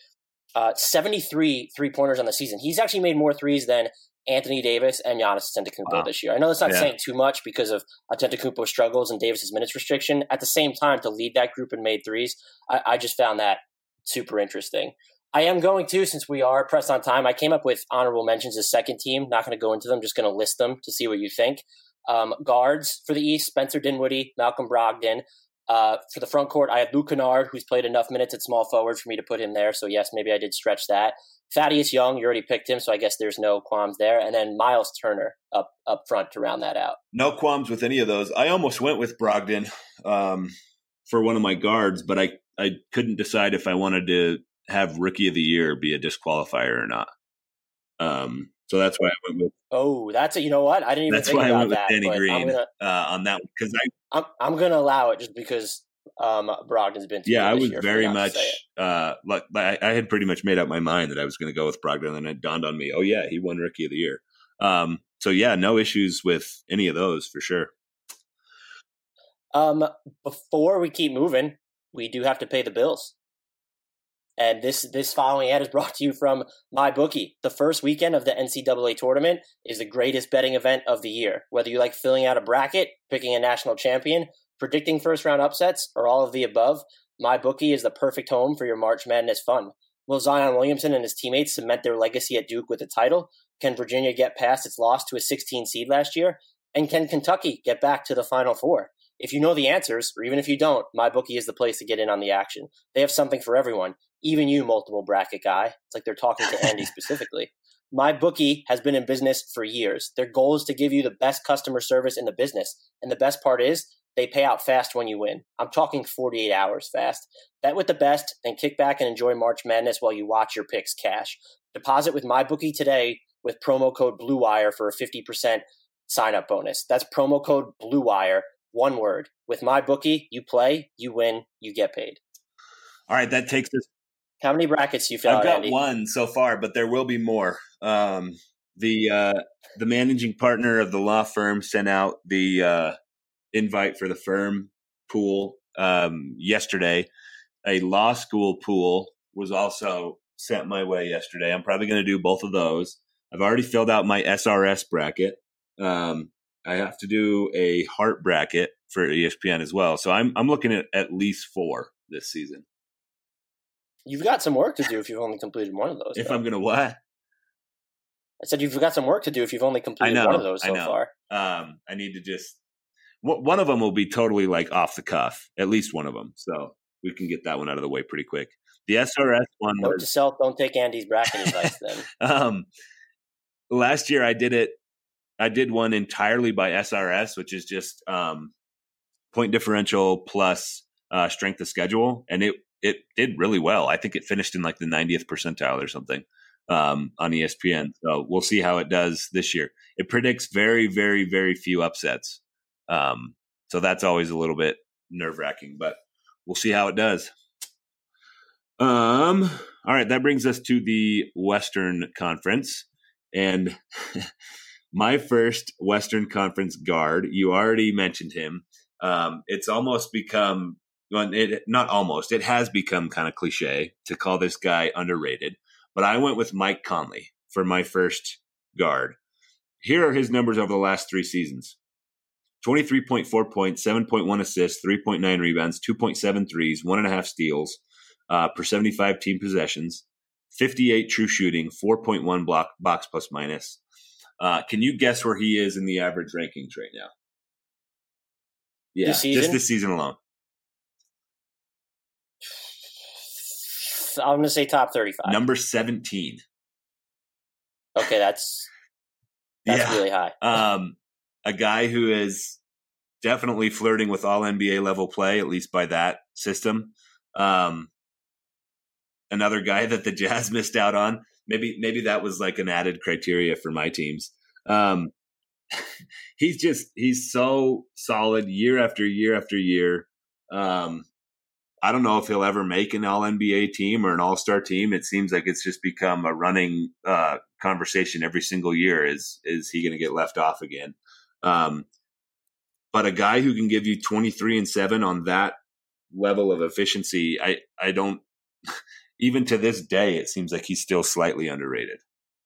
73 3-pointers on the season, he's actually made more threes than Anthony Davis and Giannis Antetokounmpo this year. I know that's not saying too much because of Antetokounmpo's struggles and Davis's minutes restriction. At the same time, to lead that group and made threes, I just found that super interesting. I am going to, since we are pressed on time, I came up with honorable mentions as second team. Not going to go into them, just going to list them to see what you think. Guards for the East, Spencer Dinwiddie, Malcolm Brogdon. For the front court, I had Luke Kennard, who's played enough minutes at small forward for me to put him there. So yes, maybe I did stretch that. Thaddeus Young, you already picked him, so I guess there's no qualms there. And then Miles Turner up front to round that out. No qualms with any of those. I almost went with Brogdon for one of my guards, but I couldn't decide if I wanted to have Rookie of the Year be a disqualifier or not. So that's why I went with. Oh, that's it. You know what? I didn't even. That's think why about I went with that, Danny Green on that one because I'm going to allow it just because Brogdon's been. Yeah, I was very much. Like I had pretty much made up my mind that I was going to go with Brogdon, and then it dawned on me, oh yeah, he won Rookie of the Year. So yeah, no issues with any of those for sure. Before we keep moving, we do have to pay the bills. And this following ad is brought to you from MyBookie. The first weekend of the NCAA tournament is the greatest betting event of the year. Whether you like filling out a bracket, picking a national champion, predicting first-round upsets, or all of the above, MyBookie is the perfect home for your March Madness fun. Will Zion Williamson and his teammates cement their legacy at Duke with a title? Can Virginia get past its loss to a 16 seed last year? And can Kentucky get back to the Final Four? If you know the answers, or even if you don't, MyBookie is the place to get in on the action. They have something for everyone, even you, multiple bracket guy. It's like they're talking to Andy specifically. MyBookie has been in business for years. Their goal is to give you the best customer service in the business. And the best part is they pay out fast when you win. I'm talking 48 hours fast. Bet with the best, then kick back and enjoy March Madness while you watch your picks cash. Deposit with MyBookie today with promo code BlueWire for a 50% sign-up bonus. That's promo code BlueWire. One word. With MyBookie, you play, you win, you get paid. All right, that takes us. How many brackets do you fill out, I've got Andy? one so far, but there will be more. The managing partner of the law firm sent out the invite for the firm pool yesterday. A law school pool was also sent my way yesterday. I'm probably going to do both of those. I've already filled out my SRS bracket. I have to do a Hart bracket for ESPN as well. So I'm looking at least 4 this season. You've got some work to do if you've only completed one of those. If I'm going to what? I said you've got some work to do if you've only completed one of those so far. I need to just – one of them will be totally like off the cuff, at least one of them. So we can get that one out of the way pretty quick. The SRS one – Note to self, don't take Andy's bracket advice then. Last year I did one entirely by SRS, which is just point differential plus strength of schedule. And it did really well. I think it finished in like the 90th percentile or something on ESPN. So we'll see how it does this year. It predicts very, very, very few upsets. So that's always a little bit nerve-wracking, but we'll see how it does. All right, that brings us to the Western Conference. And my first Western Conference guard, you already mentioned him. It's almost become well, not almost, it has become kind of cliche to call this guy underrated, but I went with Mike Conley for my first guard. Here are his numbers over the last 3 seasons. 23.4 points, 7.1 assists, 3.9 rebounds, 2.7 threes, 1.5 steals per 75 team possessions, 58 true shooting, 4.1 box plus minus. Can you guess where he is in the average rankings right now? Yeah, just this season alone. I'm going to say top 35. Number 17. Okay, that's really high. A guy who is definitely flirting with all NBA level play, at least by that system. Another guy that the Jazz missed out on. Maybe that was like an added criteria for my teams. He's so solid year after year after year. I don't know if he'll ever make an all-NBA team or an all-star team. It seems like it's just become a running conversation every single year. Is he going to get left off again? But a guy who can give you 23 and 7 on that level of efficiency, I don't, even to this day, it seems like he's still slightly underrated.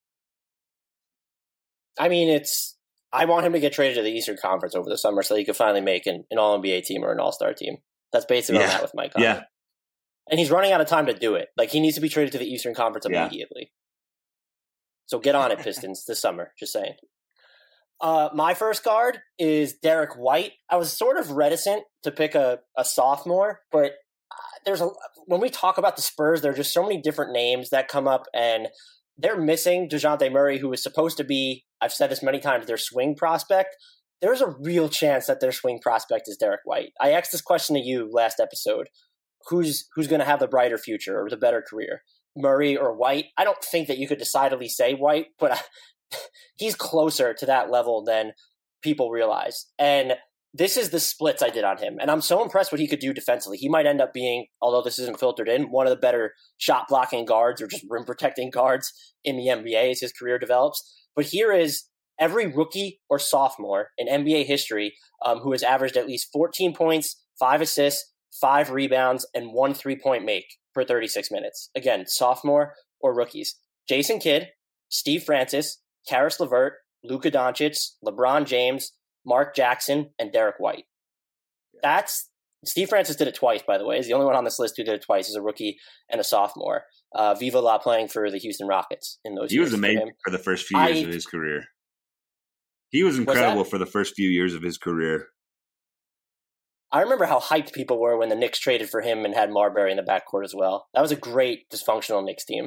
I mean, I want him to get traded to the Eastern Conference over the summer so he could finally make an all-NBA team or an all-star team. That's basically what I'm at with Mike Conley. Yeah. And he's running out of time to do it. Like, he needs to be traded to the Eastern Conference immediately. So get on it, Pistons, this summer. Just saying. My first guard is Derek White. I was sort of reticent to pick a sophomore, but when we talk about the Spurs, there are just so many different names that come up, and they're missing DeJounte Murray, who is supposed to be, I've said this many times, their swing prospect. There's a real chance that their swing prospect is Derek White. I asked this question to you last episode. Who's going to have the brighter future or the better career, Murray or White? I don't think that you could decidedly say White, but he's closer to that level than people realize. And this is the splits I did on him. And I'm so impressed what he could do defensively. He might end up being, although this isn't filtered in, one of the better shot blocking guards or just rim protecting guards in the NBA as his career develops. But here is every rookie or sophomore in NBA history who has averaged at least 14 points, 5 assists, 5 rebounds, and 1 3-point make per 36 minutes. Again, sophomore or rookies. Jason Kidd, Steve Francis, Karis LeVert, Luka Doncic, LeBron James, Mark Jackson, and Derek White. Steve Francis did it twice, by the way. He's the only one on this list who did it twice as a rookie and a sophomore. Viva La playing for the Houston Rockets in those years. He was amazing for the first few years of his career. He was incredible for the first few years of his career. I remember how hyped people were when the Knicks traded for him and had Marbury in the backcourt as well. That was a great dysfunctional Knicks team.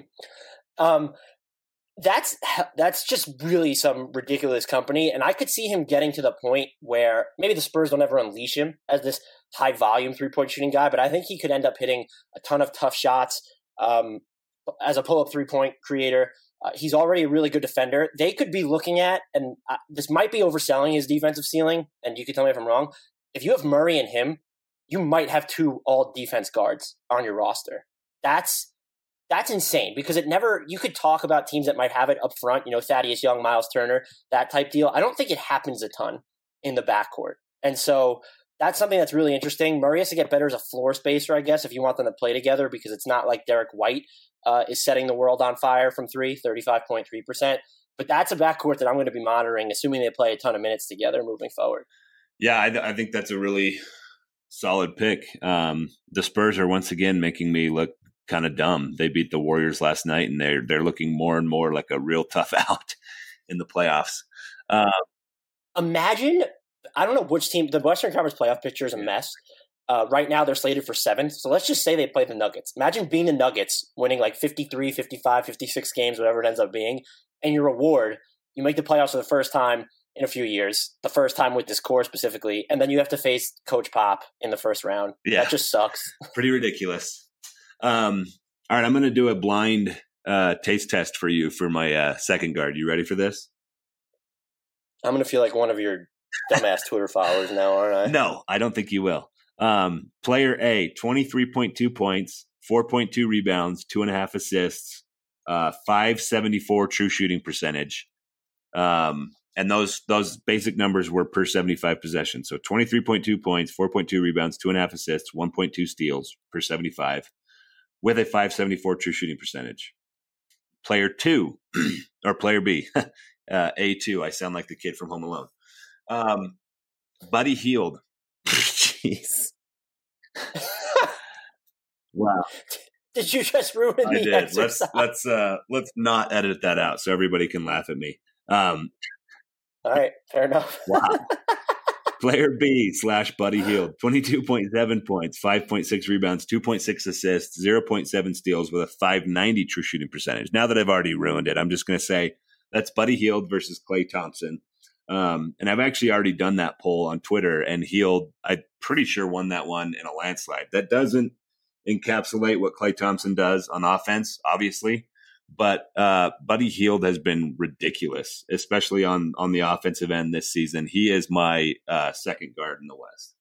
That's just really some ridiculous company, and I could see him getting to the point where maybe the Spurs don't ever unleash him as this high-volume three-point shooting guy, but I think he could end up hitting a ton of tough shots as a pull-up three-point creator. He's already a really good defender. They could be looking at, and this might be overselling his defensive ceiling, and you can tell me if I'm wrong, if you have Murray and him, you might have 2 all-defense guards on your roster. That's insane because you could talk about teams that might have it up front, Thaddeus Young, Miles Turner, that type deal. I don't think it happens a ton in the backcourt. And so that's something that's really interesting. Murray has to get better as a floor spacer, I guess, if you want them to play together, because it's not like Derek White is setting the world on fire from 35.3%. But that's a backcourt that I'm going to be monitoring, assuming they play a ton of minutes together moving forward. Yeah, I think that's a really solid pick. The Spurs are once again making me look kind of dumb. They beat the Warriors last night, and they're looking more and more like a real tough out in the playoffs. Imagine, I don't know which team, the Western Conference playoff picture is a mess. Right now they're slated for 7th. So let's just say they play the Nuggets. Imagine being the Nuggets, winning like 53, 55, 56 games, whatever it ends up being, and your reward, you make the playoffs for the first time in a few years, the first time with this core specifically, and then you have to face Coach Pop in the first round. Yeah. That just sucks. Pretty ridiculous. All right, I'm going to do a blind taste test for you for my second guard. You ready for this? I'm going to feel like one of your dumbass Twitter followers now, aren't I? No, I don't think you will. Player A, 23.2 points, 4.2 rebounds, 2.5 assists, 574 true shooting percentage. And those basic numbers were per 75 possessions. So 23.2 points, 4.2 rebounds, 2.5 assists, 1.2 steals per 75 with a 574 true shooting percentage. Player 2, or player B, A2. I sound like the kid from Home Alone. Buddy Hield. Jeez. Wow. Did you just ruin I the did. exercise? Let's not edit that out so everybody can laugh at me. All right, fair enough. Wow. Player B / Buddy Hield, 22.7 points, 5.6 rebounds, 2.6 assists, 0.7 steals with a 590 true shooting percentage. Now that I've already ruined it, I'm just going to say that's Buddy Hield versus Klay Thompson. And I've actually already done that poll on Twitter, and Hield, I'm pretty sure, won that one in a landslide. That doesn't encapsulate what Klay Thompson does on offense, obviously. But Buddy Hield has been ridiculous, especially on the offensive end this season. He is my second guard in the West.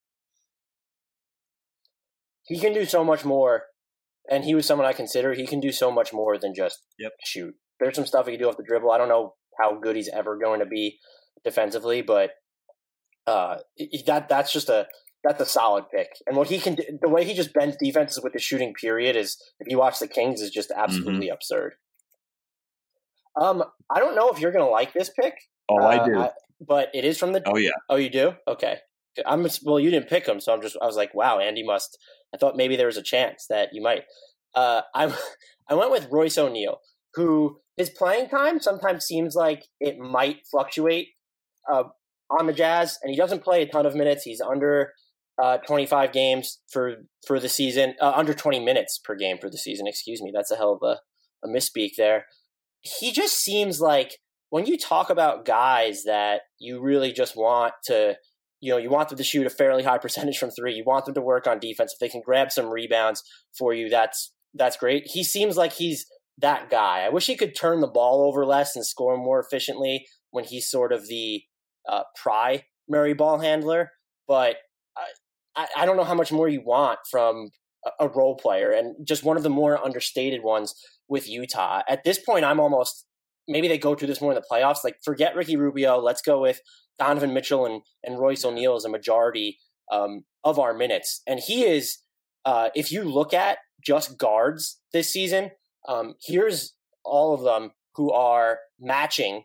He can do so much more, and he was someone I consider. He can do so much more than just shoot. There's some stuff he can do off the dribble. I don't know how good he's ever going to be defensively, but that's a solid pick. And what he can do, the way he just bends defenses with the shooting period is, if you watch the Kings, is just absolutely absurd. I don't know if you're going to like this pick. Oh, I do. But it is from the. Oh, yeah. Oh, you do? Okay. Well, you didn't pick him, so I was like, wow, Andy must. I thought maybe there was a chance that you might. I went with Royce O'Neal, who his playing time sometimes seems like it might fluctuate on the Jazz, and he doesn't play a ton of minutes. He's under 25 games for the season, under 20 minutes per game for the season. Excuse me, that's a hell of a misspeak there. He just seems like, when you talk about guys that you really just want to, you want them to shoot a fairly high percentage from three, you want them to work on defense. If they can grab some rebounds for you, that's great. He seems like he's that guy. I wish he could turn the ball over less and score more efficiently when he's sort of the primary ball handler. But I don't know how much more you want from a role player, and just one of the more understated ones with Utah. At this point, I'm almost, maybe they go through this more in the playoffs. Like, forget Ricky Rubio. Let's go with Donovan Mitchell and Royce O'Neal as a majority of our minutes. And he is, if you look at just guards this season, here's all of them who are matching,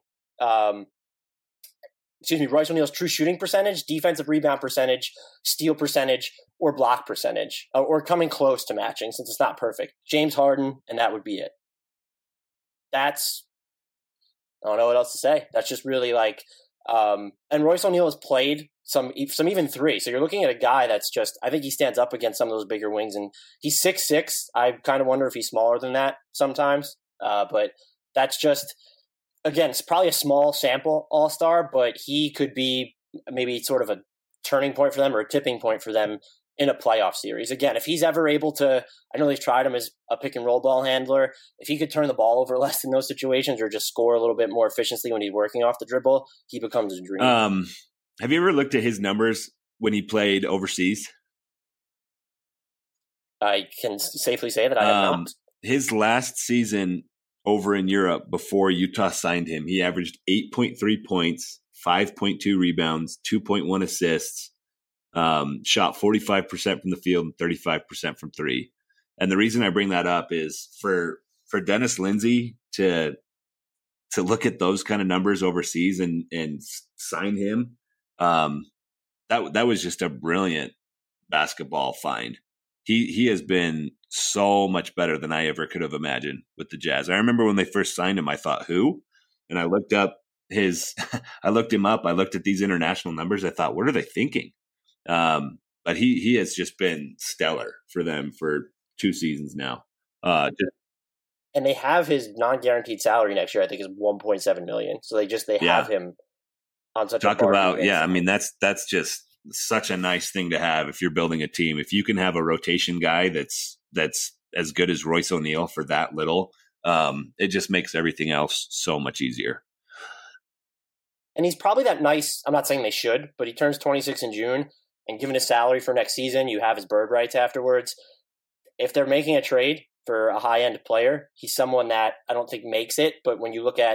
Royce O'Neal's true shooting percentage, defensive rebound percentage, steal percentage, or block percentage, or coming close to matching, since it's not perfect. James Harden, and that would be it. I don't know what else to say. That's just really like, and Royce O'Neal has played some even three. So you're looking at a guy that's just, I think he stands up against some of those bigger wings, and he's 6'6". I kind of wonder if he's smaller than that sometimes. But that's just, again, it's probably a small sample all-star, but he could be maybe sort of a turning point for them, or a tipping point for them in a playoff series. Again, if he's ever able to, I know they've tried him as a pick and roll ball handler. If he could turn the ball over less in those situations, or just score a little bit more efficiently when he's working off the dribble, he becomes a dream. Have you ever looked at his numbers when he played overseas? I can safely say that I have not. His last season over in Europe, before Utah signed him, he averaged 8.3 points, 5.2 rebounds, 2.1 assists, shot 45% from the field and 35% from three. And the reason I bring that up is for Dennis Lindsey to look at those kind of numbers overseas and sign him. That was just a brilliant basketball find. He has been so much better than I ever could have imagined with the Jazz. I remember when they first signed him, I thought, who? And I looked up I looked him up. I looked at these international numbers. I thought, what are they thinking? But he has just been stellar for them for 2 seasons now. And they have his non-guaranteed salary next year, I think, is $1.7 million. So they have him on such talk a about, I mean, that's just such a nice thing to have if you're building a team. If you can have a rotation guy that's as good as Royce O'Neal for that little, it just makes everything else so much easier. And he's probably that nice. I'm not saying they should, but he turns 26 in June, and given his salary for next season, you have his bird rights afterwards. If they're making a trade for a high-end player, he's someone that I don't think makes it. But when you look at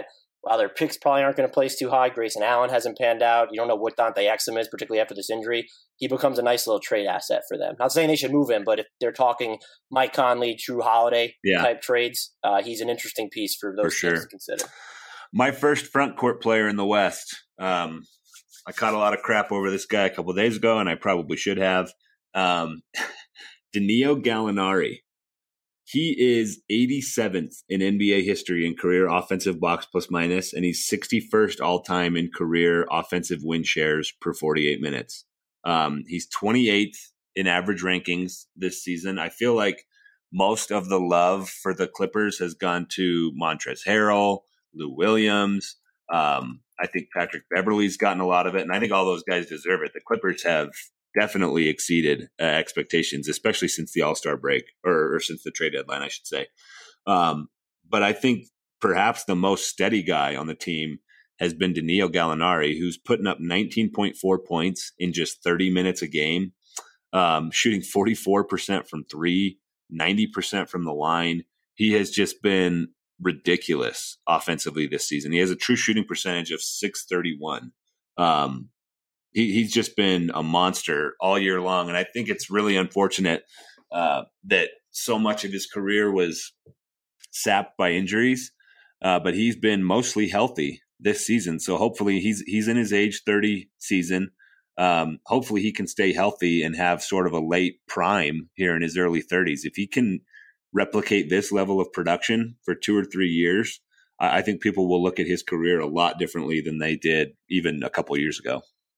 while their picks probably aren't going to place too high, Grayson Allen hasn't panned out. You don't know what Dante Exum is, particularly after this injury. He becomes a nice little trade asset for them. Not saying they should move him, but if they're talking Mike Conley, Drew Holiday type trades, he's an interesting piece for those teams to consider. My first front court player in the West. I caught a lot of crap over this guy a couple of days ago, and I probably should have. Danilo Gallinari. He is 87th in NBA history in career offensive box plus minus, and he's 61st all-time in career offensive win shares per 48 minutes. He's 28th in average rankings this season. I feel like most of the love for the Clippers has gone to Montrezl Harrell, Lou Williams. I think Patrick Beverley's gotten a lot of it, and I think all those guys deserve it. The Clippers have definitely exceeded expectations, especially since the All-Star break or since the trade deadline, I should say. But I think perhaps the most steady guy on the team has been Danilo Gallinari, who's putting up 19.4 points in just 30 minutes a game, shooting 44% from three, 90% from the line. He has just been ridiculous offensively this season. He has a true shooting percentage of .631. He's just been a monster all year long. And I think it's really unfortunate that so much of his career was sapped by injuries, but he's been mostly healthy this season. So hopefully he's in his age 30 season. Hopefully he can stay healthy and have sort of a late prime here in his early 30s. If he can replicate this level of production for 2 or 3 years, I think people will look at his career a lot differently than they did even a couple of years ago.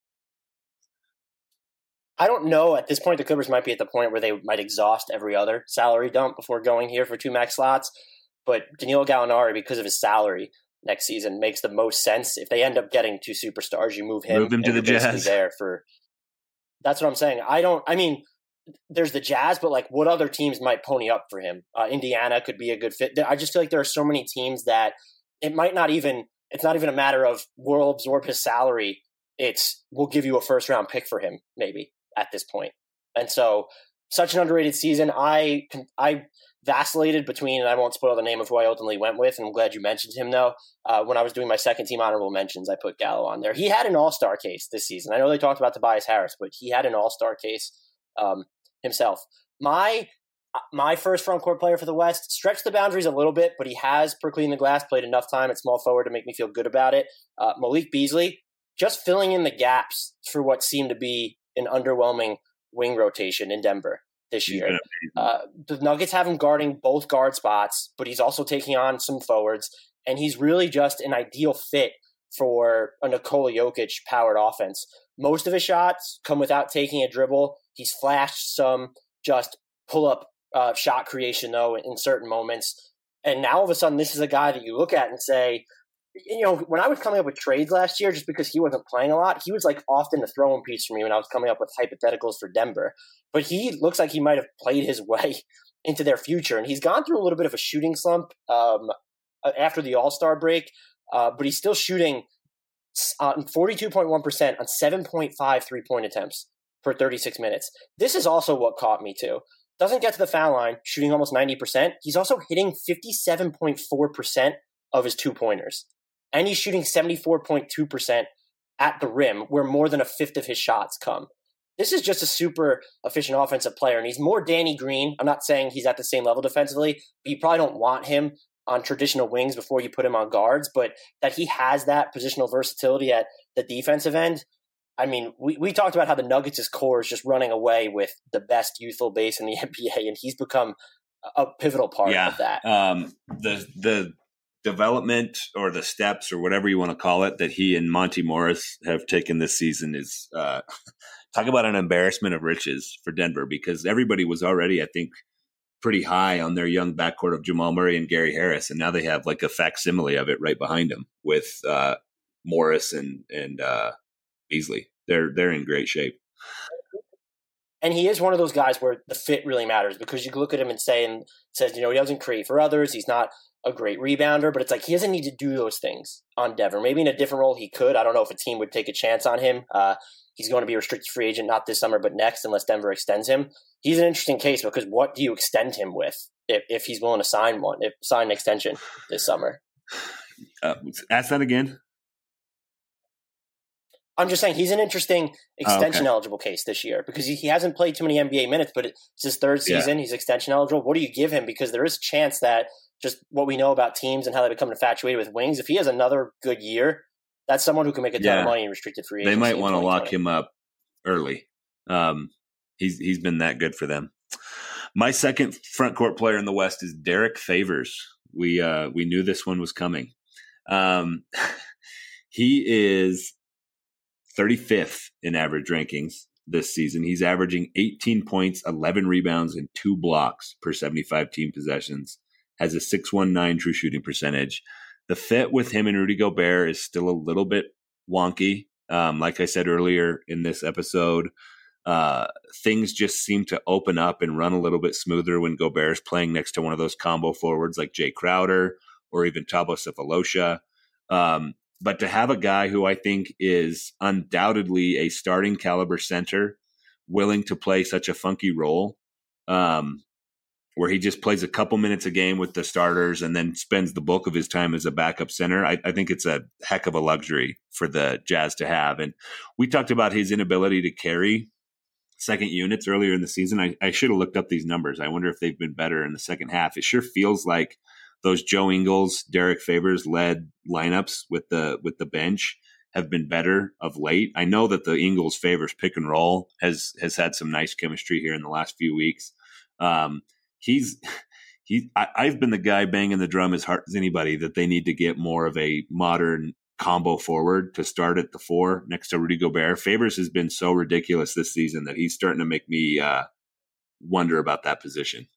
I don't know. At this point, the Clippers might be at the point where they might exhaust every other salary dump before going here for 2 max slots. But Danilo Gallinari, because of his salary next season, makes the most sense. If they end up getting 2 superstars, you move him to the Jazz. That's what I'm saying. There's the Jazz, but like, what other teams might pony up for him? Indiana could be a good fit. I just feel like there are so many teams that it's not even a matter of we'll absorb his salary. We'll give you a first round pick for him, maybe, at this point. And so, such an underrated season. I vacillated between, and I won't spoil the name of who I ultimately went with, and I'm glad you mentioned him, though. When I was doing my second team honorable mentions, I put Gallo on there. He had an all-star case this season. I know they talked about Tobias Harris, but he had an all-star case himself. My first front court player for the West stretched the boundaries a little bit, but he has, per Clean the Glass, played enough time at small forward to make me feel good about it. Malik Beasley, just filling in the gaps for what seemed to be an underwhelming wing rotation in Denver this year. The Nuggets have him guarding both guard spots, but he's also taking on some forwards, and he's really just an ideal fit for a Nikola Jokic-powered offense. Most of his shots come without taking a dribble. He's flashed some just pull-up shot creation, though, in certain moments. And now all of a sudden, this is a guy that you look at and say, when I was coming up with trades last year, just because he wasn't playing a lot, he was like often the throw-in piece for me when I was coming up with hypotheticals for Denver. But he looks like he might have played his way into their future. And he's gone through a little bit of a shooting slump after the All-Star break, but he's still shooting 42.1% on 7.5 three-point attempts per 36 minutes. This is also what caught me, too. Doesn't get to the foul line, shooting almost 90%. He's also hitting 57.4% of his two-pointers. And he's shooting 74.2% at the rim, where more than a fifth of his shots come. This is just a super efficient offensive player, and he's more Danny Green. I'm not saying he's at the same level defensively, but you probably don't want him on traditional wings before you put him on guards, but that he has that positional versatility at the defensive end. I mean, we talked about how the Nuggets' core is just running away with the best youthful base in the NBA, and he's become a pivotal part of that. The development or the steps or whatever you want to call it that he and Monty Morris have taken this season is talk about an embarrassment of riches for Denver, because everybody was already, I think, pretty high on their young backcourt of Jamal Murray and Gary Harris, and now they have like a facsimile of it right behind him with Morris and Beasley. They're in great shape. And he is one of those guys where the fit really matters, because you can look at him and says, he doesn't create for others. He's not a great rebounder, but it's like he doesn't need to do those things on Denver. Maybe in a different role he could. I don't know if a team would take a chance on him. He's going to be a restricted free agent, not this summer, but next, unless Denver extends him. He's an interesting case, because what do you extend him with if he's willing to sign an extension this summer? Ask that again. I'm just saying he's an interesting extension-eligible case this year because he hasn't played too many NBA minutes, but it's his third season. Yeah. He's extension-eligible. What do you give him? Because there is a chance that just what we know about teams and how they become infatuated with wings, if he has another good year, that's someone who can make a ton of money in restricted free agency. They might want to lock him up early. He's been that good for them. My second front court player in the West is Derek Favors. We knew this one was coming. He is 35th in average rankings this season. He's averaging 18 points, 11 rebounds, and 2 blocks per 75 team possessions. Has a 6.19 true shooting percentage. The fit with him and Rudy Gobert is still a little bit wonky. Like I said earlier in this episode, things just seem to open up and run a little bit smoother when Gobert is playing next to one of those combo forwards like Jay Crowder or even Thabo Sefolosha. But to have a guy who I think is undoubtedly a starting caliber center, willing to play such a funky role, where he just plays a couple minutes a game with the starters and then spends the bulk of his time as a backup center, I think it's a heck of a luxury for the Jazz to have. And we talked about his inability to carry second units earlier in the season. I should have looked up these numbers. I wonder if they've been better in the second half. It sure feels like those Joe Ingles, Derek Favors led lineups with the bench have been better of late. I know that the Ingles Favors pick and roll has had some nice chemistry here in the last few weeks. I've been the guy banging the drum as hard as anybody that they need to get more of a modern combo forward to start at the 4 next to Rudy Gobert. Favors has been so ridiculous this season that he's starting to make me wonder about that position.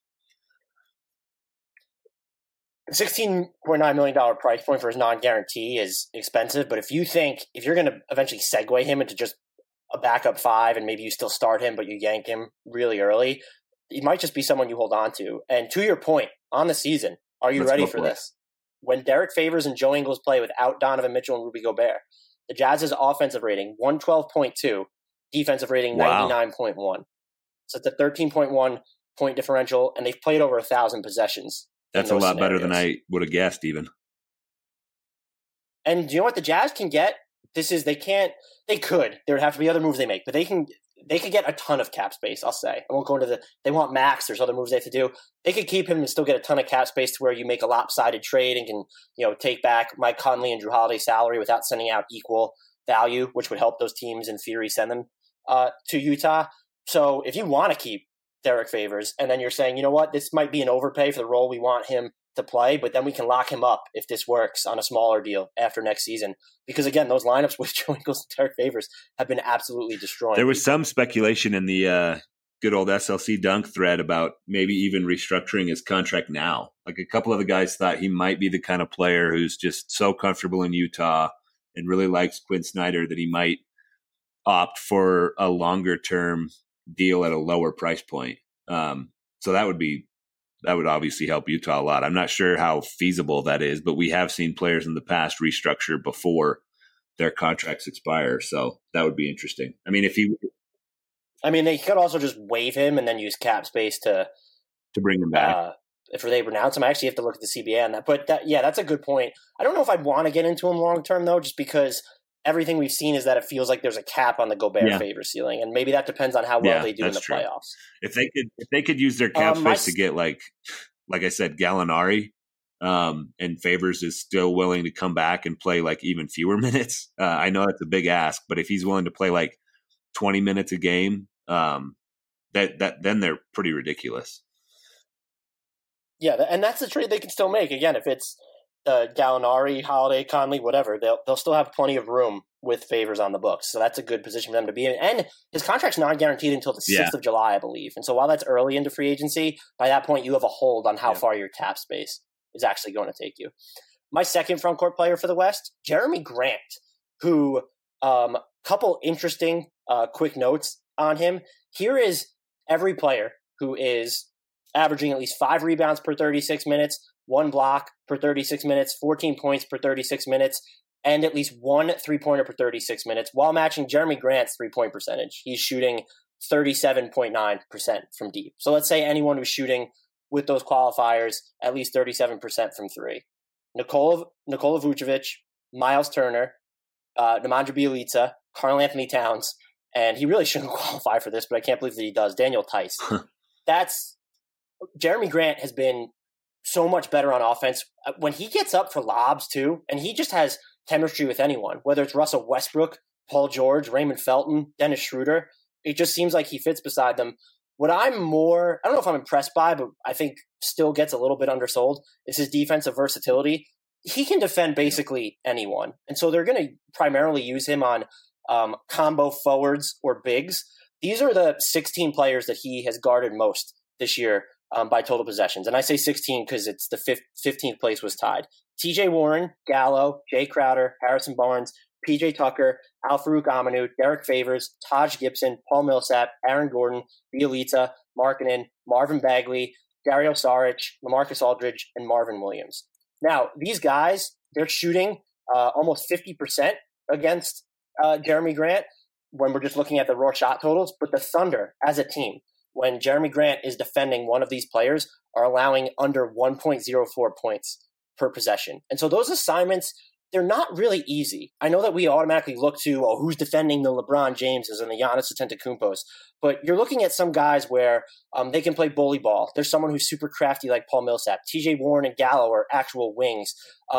$16.9 million price point for his non-guarantee is expensive, but if you're going to eventually segue him into just a backup 5 and maybe you still start him but you yank him really early, he might just be someone you hold on to. And to your point, on the season, are you ready for this? When Derek Favors and Joe Ingles play without Donovan Mitchell and Rudy Gobert, the Jazz's offensive rating, 112.2, defensive rating, 99.1. So it's a 13.1 point differential, and they've played over 1,000 possessions. That's a lot better than I would have guessed even. And do you know what the Jazz can get? They could. There would have to be other moves they make, but they could get a ton of cap space, I'll say. I won't go into they want max, there's other moves they have to do. They could keep him and still get a ton of cap space to where you make a lopsided trade and can, take back Mike Conley and Drew Holiday's salary without sending out equal value, which would help those teams in theory send them to Utah. So if you want to keep Derek Favors and then you're saying, you know what, this might be an overpay for the role we want him to play, but then we can lock him up if this works on a smaller deal after next season. Because again, those lineups with Joe Ingles and Derek Favors have been absolutely destroying. There was some speculation in the good old SLC Dunk thread about maybe even restructuring his contract now. Like a couple of the guys thought he might be the kind of player who's just so comfortable in Utah and really likes Quinn Snyder that he might opt for a longer term deal at a lower price point. So that would obviously help Utah a lot. I'm not sure how feasible that is, but we have seen players in the past restructure before their contracts expire. So that would be interesting. They could also just waive him and then use cap space to bring him back. If they renounce him, I actually have to look at the CBA on that. But that's a good point. I don't know if I'd want to get into him long term though, just because everything we've seen is that it feels like there's a cap on the Gobert favor ceiling, and maybe that depends on how well they do in the playoffs. If they could use their cap space to get like I said, Gallinari, and Favors is still willing to come back and play like even fewer minutes. I know that's a big ask, but if he's willing to play like 20 minutes a game, then they're pretty ridiculous. Yeah, and that's the trade they can still make. Again, if it's Gallinari, Holiday, Conley, whatever, they'll still have plenty of room with Favors on the books. So that's a good position for them to be in. And his contract's not guaranteed until the 6th of July, I believe. And so while that's early into free agency, by that point you have a hold on how far your cap space is actually going to take you. My second front court player for the West, Jeremy Grant, who couple interesting quick notes on him. Here is every player who is averaging at least 5 rebounds per 36 minutes, 1 block per 36 minutes, 14 points per 36 minutes, and at least 1 3-pointer per 36 minutes, while matching Jeremy Grant's 3-point percentage. He's shooting 37.9% from deep. So let's say anyone who's shooting with those qualifiers at least 37% from 3. Nikola Vucevic, Miles Turner, Nemanja Bjelica, Karl Anthony Towns, and he really shouldn't qualify for this, but I can't believe that he does, Daniel Tice. Jeremy Grant has been so much better on offense. When he gets up for lobs, too, and he just has chemistry with anyone, whether it's Russell Westbrook, Paul George, Raymond Felton, Dennis Schroeder, it just seems like he fits beside them. What I don't know if I'm impressed by, but I think still gets a little bit undersold, is his defensive versatility. He can defend basically anyone. And so they're going to primarily use him on combo forwards or bigs. These are the 16 players that he has guarded most this year by total possessions. And I say 16 because it's the 15th place was tied. TJ Warren, Gallo, Jay Crowder, Harrison Barnes, PJ Tucker, Al-Farouq Aminu, Derek Favors, Taj Gibson, Paul Millsap, Aaron Gordon, Bjelica, Markkanen, Marvin Bagley, Dario Saric, LaMarcus Aldridge, and Marvin Williams. Now, these guys, they're shooting almost 50% against Jeremy Grant when we're just looking at the raw shot totals. But the Thunder, as a team, when Jeremy Grant is defending one of these players, are allowing under 1.04 points per possession. And so those assignments, they're not really easy. I know that we automatically look to, who's defending the LeBron Jameses and the Giannis Antetokounmpos, but you're looking at some guys where they can play bully ball. There's someone who's super crafty like Paul Millsap. TJ Warren and Gallo are actual wings.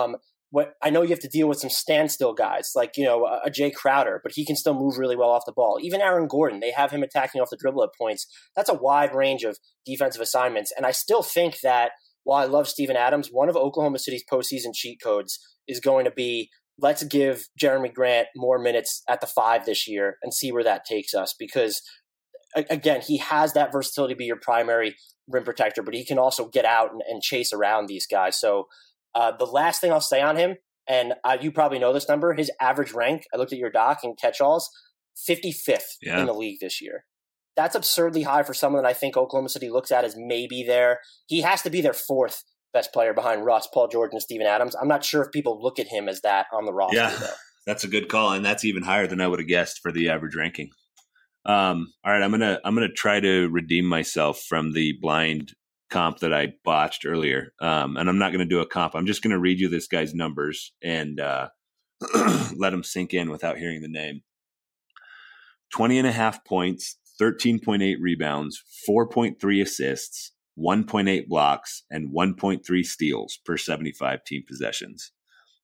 I know you have to deal with some standstill guys like, a Jay Crowder, but he can still move really well off the ball. Even Aaron Gordon, they have him attacking off the dribble at points. That's a wide range of defensive assignments. And I still think that while I love Steven Adams, one of Oklahoma City's postseason cheat codes is going to be, let's give Jeremy Grant more minutes at the 5 this year and see where that takes us. Because, again, he has that versatility to be your primary rim protector, but he can also get out and chase around these guys. So the last thing I'll say on him, and you probably know this number, his average rank, I looked at your doc in catch-alls, 55th in the league this year. That's absurdly high for someone that I think Oklahoma City looks at as maybe he has to be their 4th best player behind Russ, Paul George, and Steven Adams. I'm not sure if people look at him as that on the roster. Yeah, though. That's a good call, and that's even higher than I would have guessed for the average ranking. All right, I'm gonna try to redeem myself from the blind comp that I botched earlier, and I'm not gonna do a comp. I'm just gonna read you this guy's numbers and let him sink in without hearing the name. 20.5 points, 13.8 rebounds, 4.3 assists, 1.8 blocks, and 1.3 steals per 75 team possessions.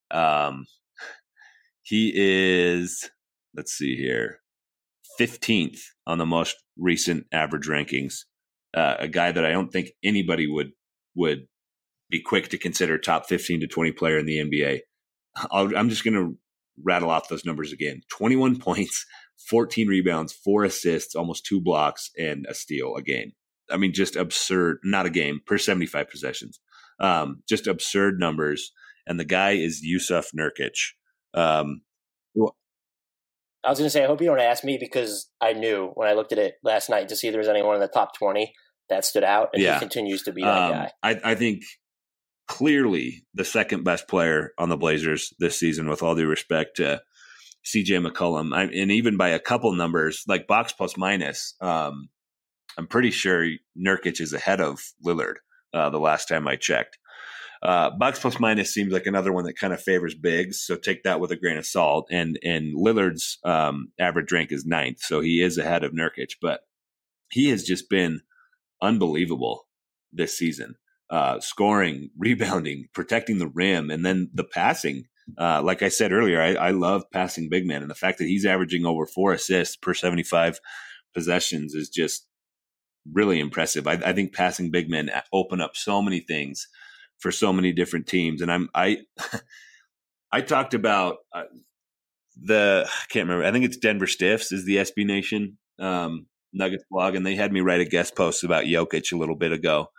He is, let's see here, 15th on the most recent average rankings. A guy that I don't think anybody would be quick to consider top 15 to 20 player in the NBA. I'm just going to rattle off those numbers again. 21 points, 14 rebounds, 4 assists, almost 2 blocks, and a steal a game. I mean, just absurd, not a game, per 75 possessions. Just absurd numbers. And the guy is Jusuf Nurkic. I was going to say, I hope you don't ask me because I knew when I looked at it last night to see if there was anyone in the top 20 that stood out, and he continues to be that guy. I think clearly the second best player on the Blazers this season, with all due respect to CJ McCollum, and even by a couple numbers, like box plus minus, I'm pretty sure Nurkic is ahead of Lillard the last time I checked. Box plus minus seems like another one that kind of favors bigs, so take that with a grain of salt. And Lillard's average rank is 9th, so he is ahead of Nurkic, but he has just been unbelievable this season. Scoring, rebounding, protecting the rim, and then the passing. Like I said earlier, I love passing big man, and the fact that he's averaging over 4 assists per 75 possessions is just really impressive. I think passing big men open up so many things for so many different teams. And I talked about I can't remember. I think it's Denver Stiffs is the SB Nation Nuggets blog, and they had me write a guest post about Jokic a little bit ago.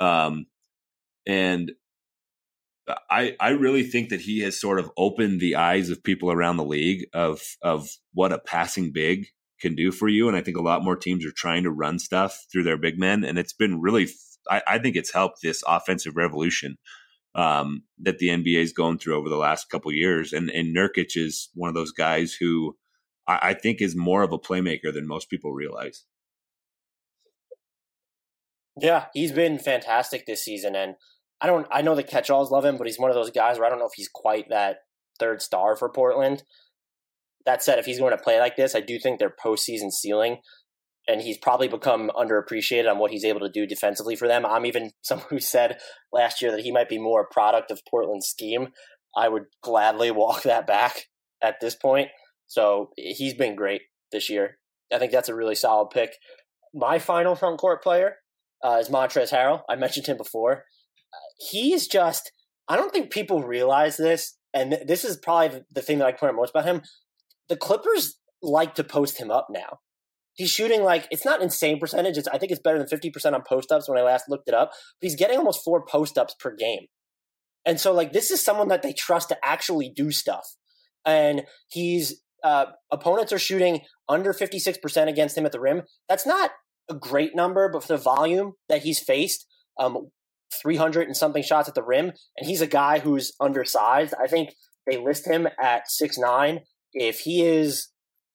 And I really think that he has sort of opened the eyes of people around the league of what a passing big can do for you. And I think a lot more teams are trying to run stuff through their big men. And it's been really, I think it's helped this offensive revolution that the NBA is going through over the last couple of years. And Nurkic is one of those guys who I think is more of a playmaker than most people realize. Yeah, he's been fantastic this season. And I know the catch-alls love him, but he's one of those guys where I don't know if he's quite that third star for Portland. That said, if he's going to play like this, I do think their postseason ceiling, and he's probably become underappreciated on what he's able to do defensively for them. I'm even someone who said last year that he might be more a product of Portland's scheme. I would gladly walk that back at this point. So he's been great this year. I think that's a really solid pick. My final front court player is Montrezl Harrell. I mentioned him before. He's just, I don't think people realize this, and this is probably the thing that I point out most about him. The Clippers like to post him up now. He's shooting it's not insane percentage. I think it's better than 50% on post-ups when I last looked it up. But he's getting almost 4 post-ups per game. And so, this is someone that they trust to actually do stuff. And opponents are shooting under 56% against him at the rim. That's not a great number, but for the volume that he's faced, 300 and something shots at the rim, and he's a guy who's undersized. I think they list him at 6'9". If he's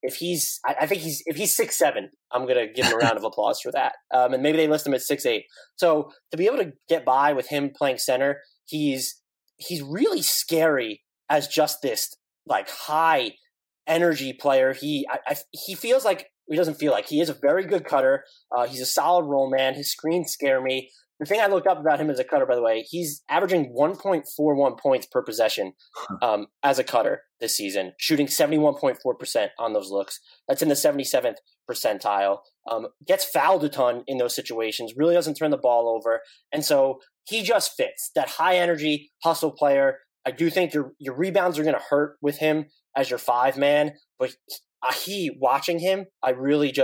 6'7", I'm going to give him a round of applause for that. And maybe they list him at 6'8". So to be able to get by with him playing center, he's really scary as just this high energy player. He feels like, he doesn't feel like, he is a very good cutter. He's a solid roll man. His screens scare me. The thing I looked up about him as a cutter, by the way, he's averaging 1.41 points per possession as a cutter this season, shooting 71.4% on those looks. That's in the 77th percentile. Gets fouled a ton in those situations, really doesn't turn the ball over. And so he just fits that high energy hustle player. I do think your rebounds are going to hurt with him as your 5-man, but watching him, I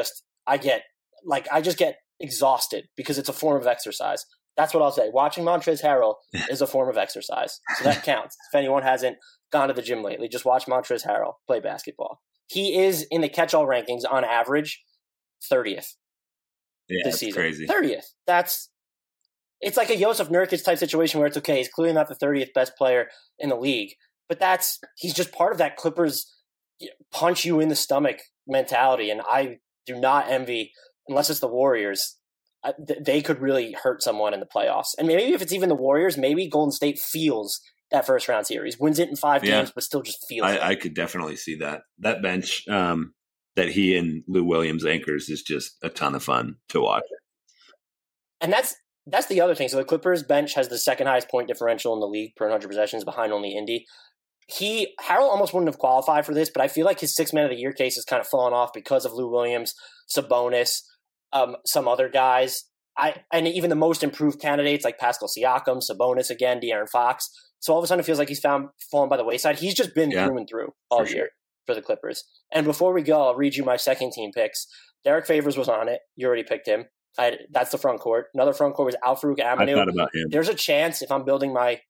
just get exhausted because it's a form of exercise. That's what I'll say. Watching Montrezl Harrell is a form of exercise. So that counts. If anyone hasn't gone to the gym lately, just watch Montrezl Harrell play basketball. He is in the catch-all rankings on average 30th this season. Crazy. 30th. It's like a Josef Nurkic type situation where it's okay. He's clearly not the 30th best player in the league, but he's just part of that Clippers punch you in the stomach mentality. And I do not envy, unless it's the Warriors, they could really hurt someone in the playoffs. And maybe if it's even the Warriors, maybe Golden State feels that first round series, wins it in 5 games, but still just feels it. I could definitely see that. That bench that he and Lou Williams anchors is just a ton of fun to watch. And that's the other thing. So the Clippers bench has the second highest point differential in the league per 100 possessions, behind only Indy. Harrell almost wouldn't have qualified for this, but I feel like his 6 man of the year case has kind of fallen off because of Lou Williams, Sabonis, some other guys. And even the most improved candidates like Pascal Siakam, Sabonis again, De'Aaron Fox. So all of a sudden it feels like he's fallen by the wayside. He's just been through and through all year for the Clippers. And before we go, I'll read you my second team picks. Derek Favors was on it. You already picked him. That's the front court. Another front court was Al-Farouq Aminu. I thought about him. There's a chance if I'm building my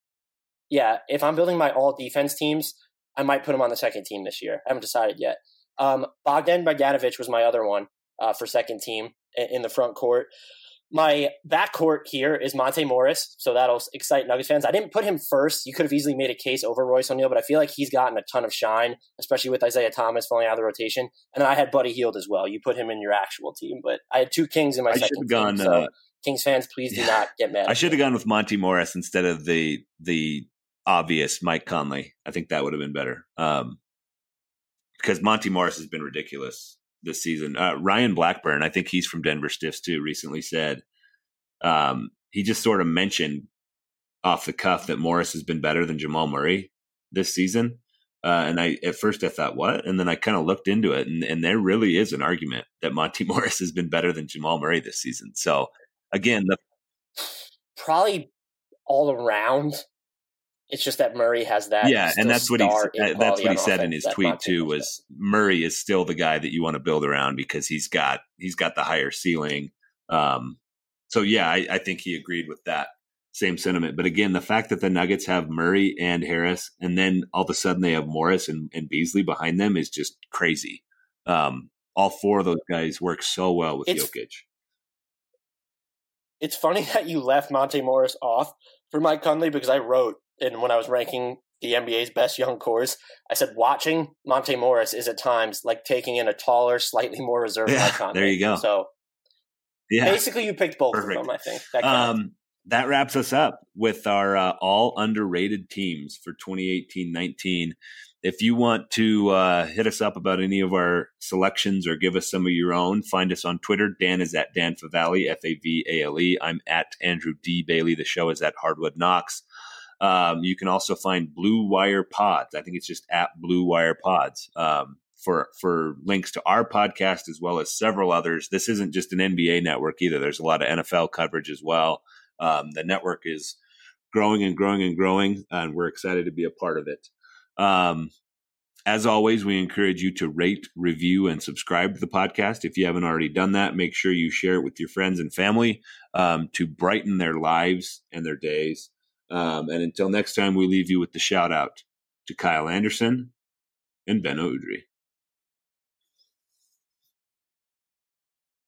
all defense teams, I might put him on the second team this year. I haven't decided yet. Bogdan Bogdanovic was my other one for second team in the front court. My back court here is Monte Morris, so that'll excite Nuggets fans. I didn't put him first. You could have easily made a case over Royce O'Neal, but I feel like he's gotten a ton of shine, especially with Isaiah Thomas falling out of the rotation. And then I had Buddy Hield as well. You put him in your actual team, but I had 2 Kings in my second team. So Kings fans, please do not get mad. I should have gone with Monte Morris instead of the obvious Mike Conley. I think that would have been better because Monte Morris has been ridiculous this season. Ryan Blackburn, I think he's from Denver Stiffs too, recently said he just sort of mentioned off the cuff that Morris has been better than Jamal Murray this season. And at first I thought, what? And then I kind of looked into it, and there really is an argument that Monte Morris has been better than Jamal Murray this season. So again, probably all around. It's just that Murray has that. Yeah, and that's what he said in his tweet too. Was Murray is still the guy that you want to build around because he's got the higher ceiling. So yeah, I think he agreed with that same sentiment. But again, the fact that the Nuggets have Murray and Harris, and then all of a sudden they have Morris and Beasley behind them is just crazy. All 4 of those guys work so well with Jokic. It's funny that you left Monte Morris off for Mike Conley because I wrote. And when I was ranking the NBA's best young cores, I said watching Monte Morris is at times like taking in a taller, slightly more reserved Mike Conley. There you go. So basically you picked both of them, I think. That that wraps us up with our all underrated teams for 2018-19. If you want to hit us up about any of our selections or give us some of your own, find us on Twitter. Dan is at Dan Favale, Favale. I'm at Andrew D. Bailey. The show is at Hardwood Knocks. You can also find Blue Wire Pods. I think it's just at Blue Wire Pods for links to our podcast as well as several others. This isn't just an NBA network either. There's a lot of NFL coverage as well. The network is growing and growing and growing, and we're excited to be a part of it. As always, we encourage you to rate, review, and subscribe to the podcast. If you haven't already done that, make sure you share it with your friends and family to brighten their lives and their days. And until next time, we leave you with the shout out to Kyle Anderson and Benno Udrih.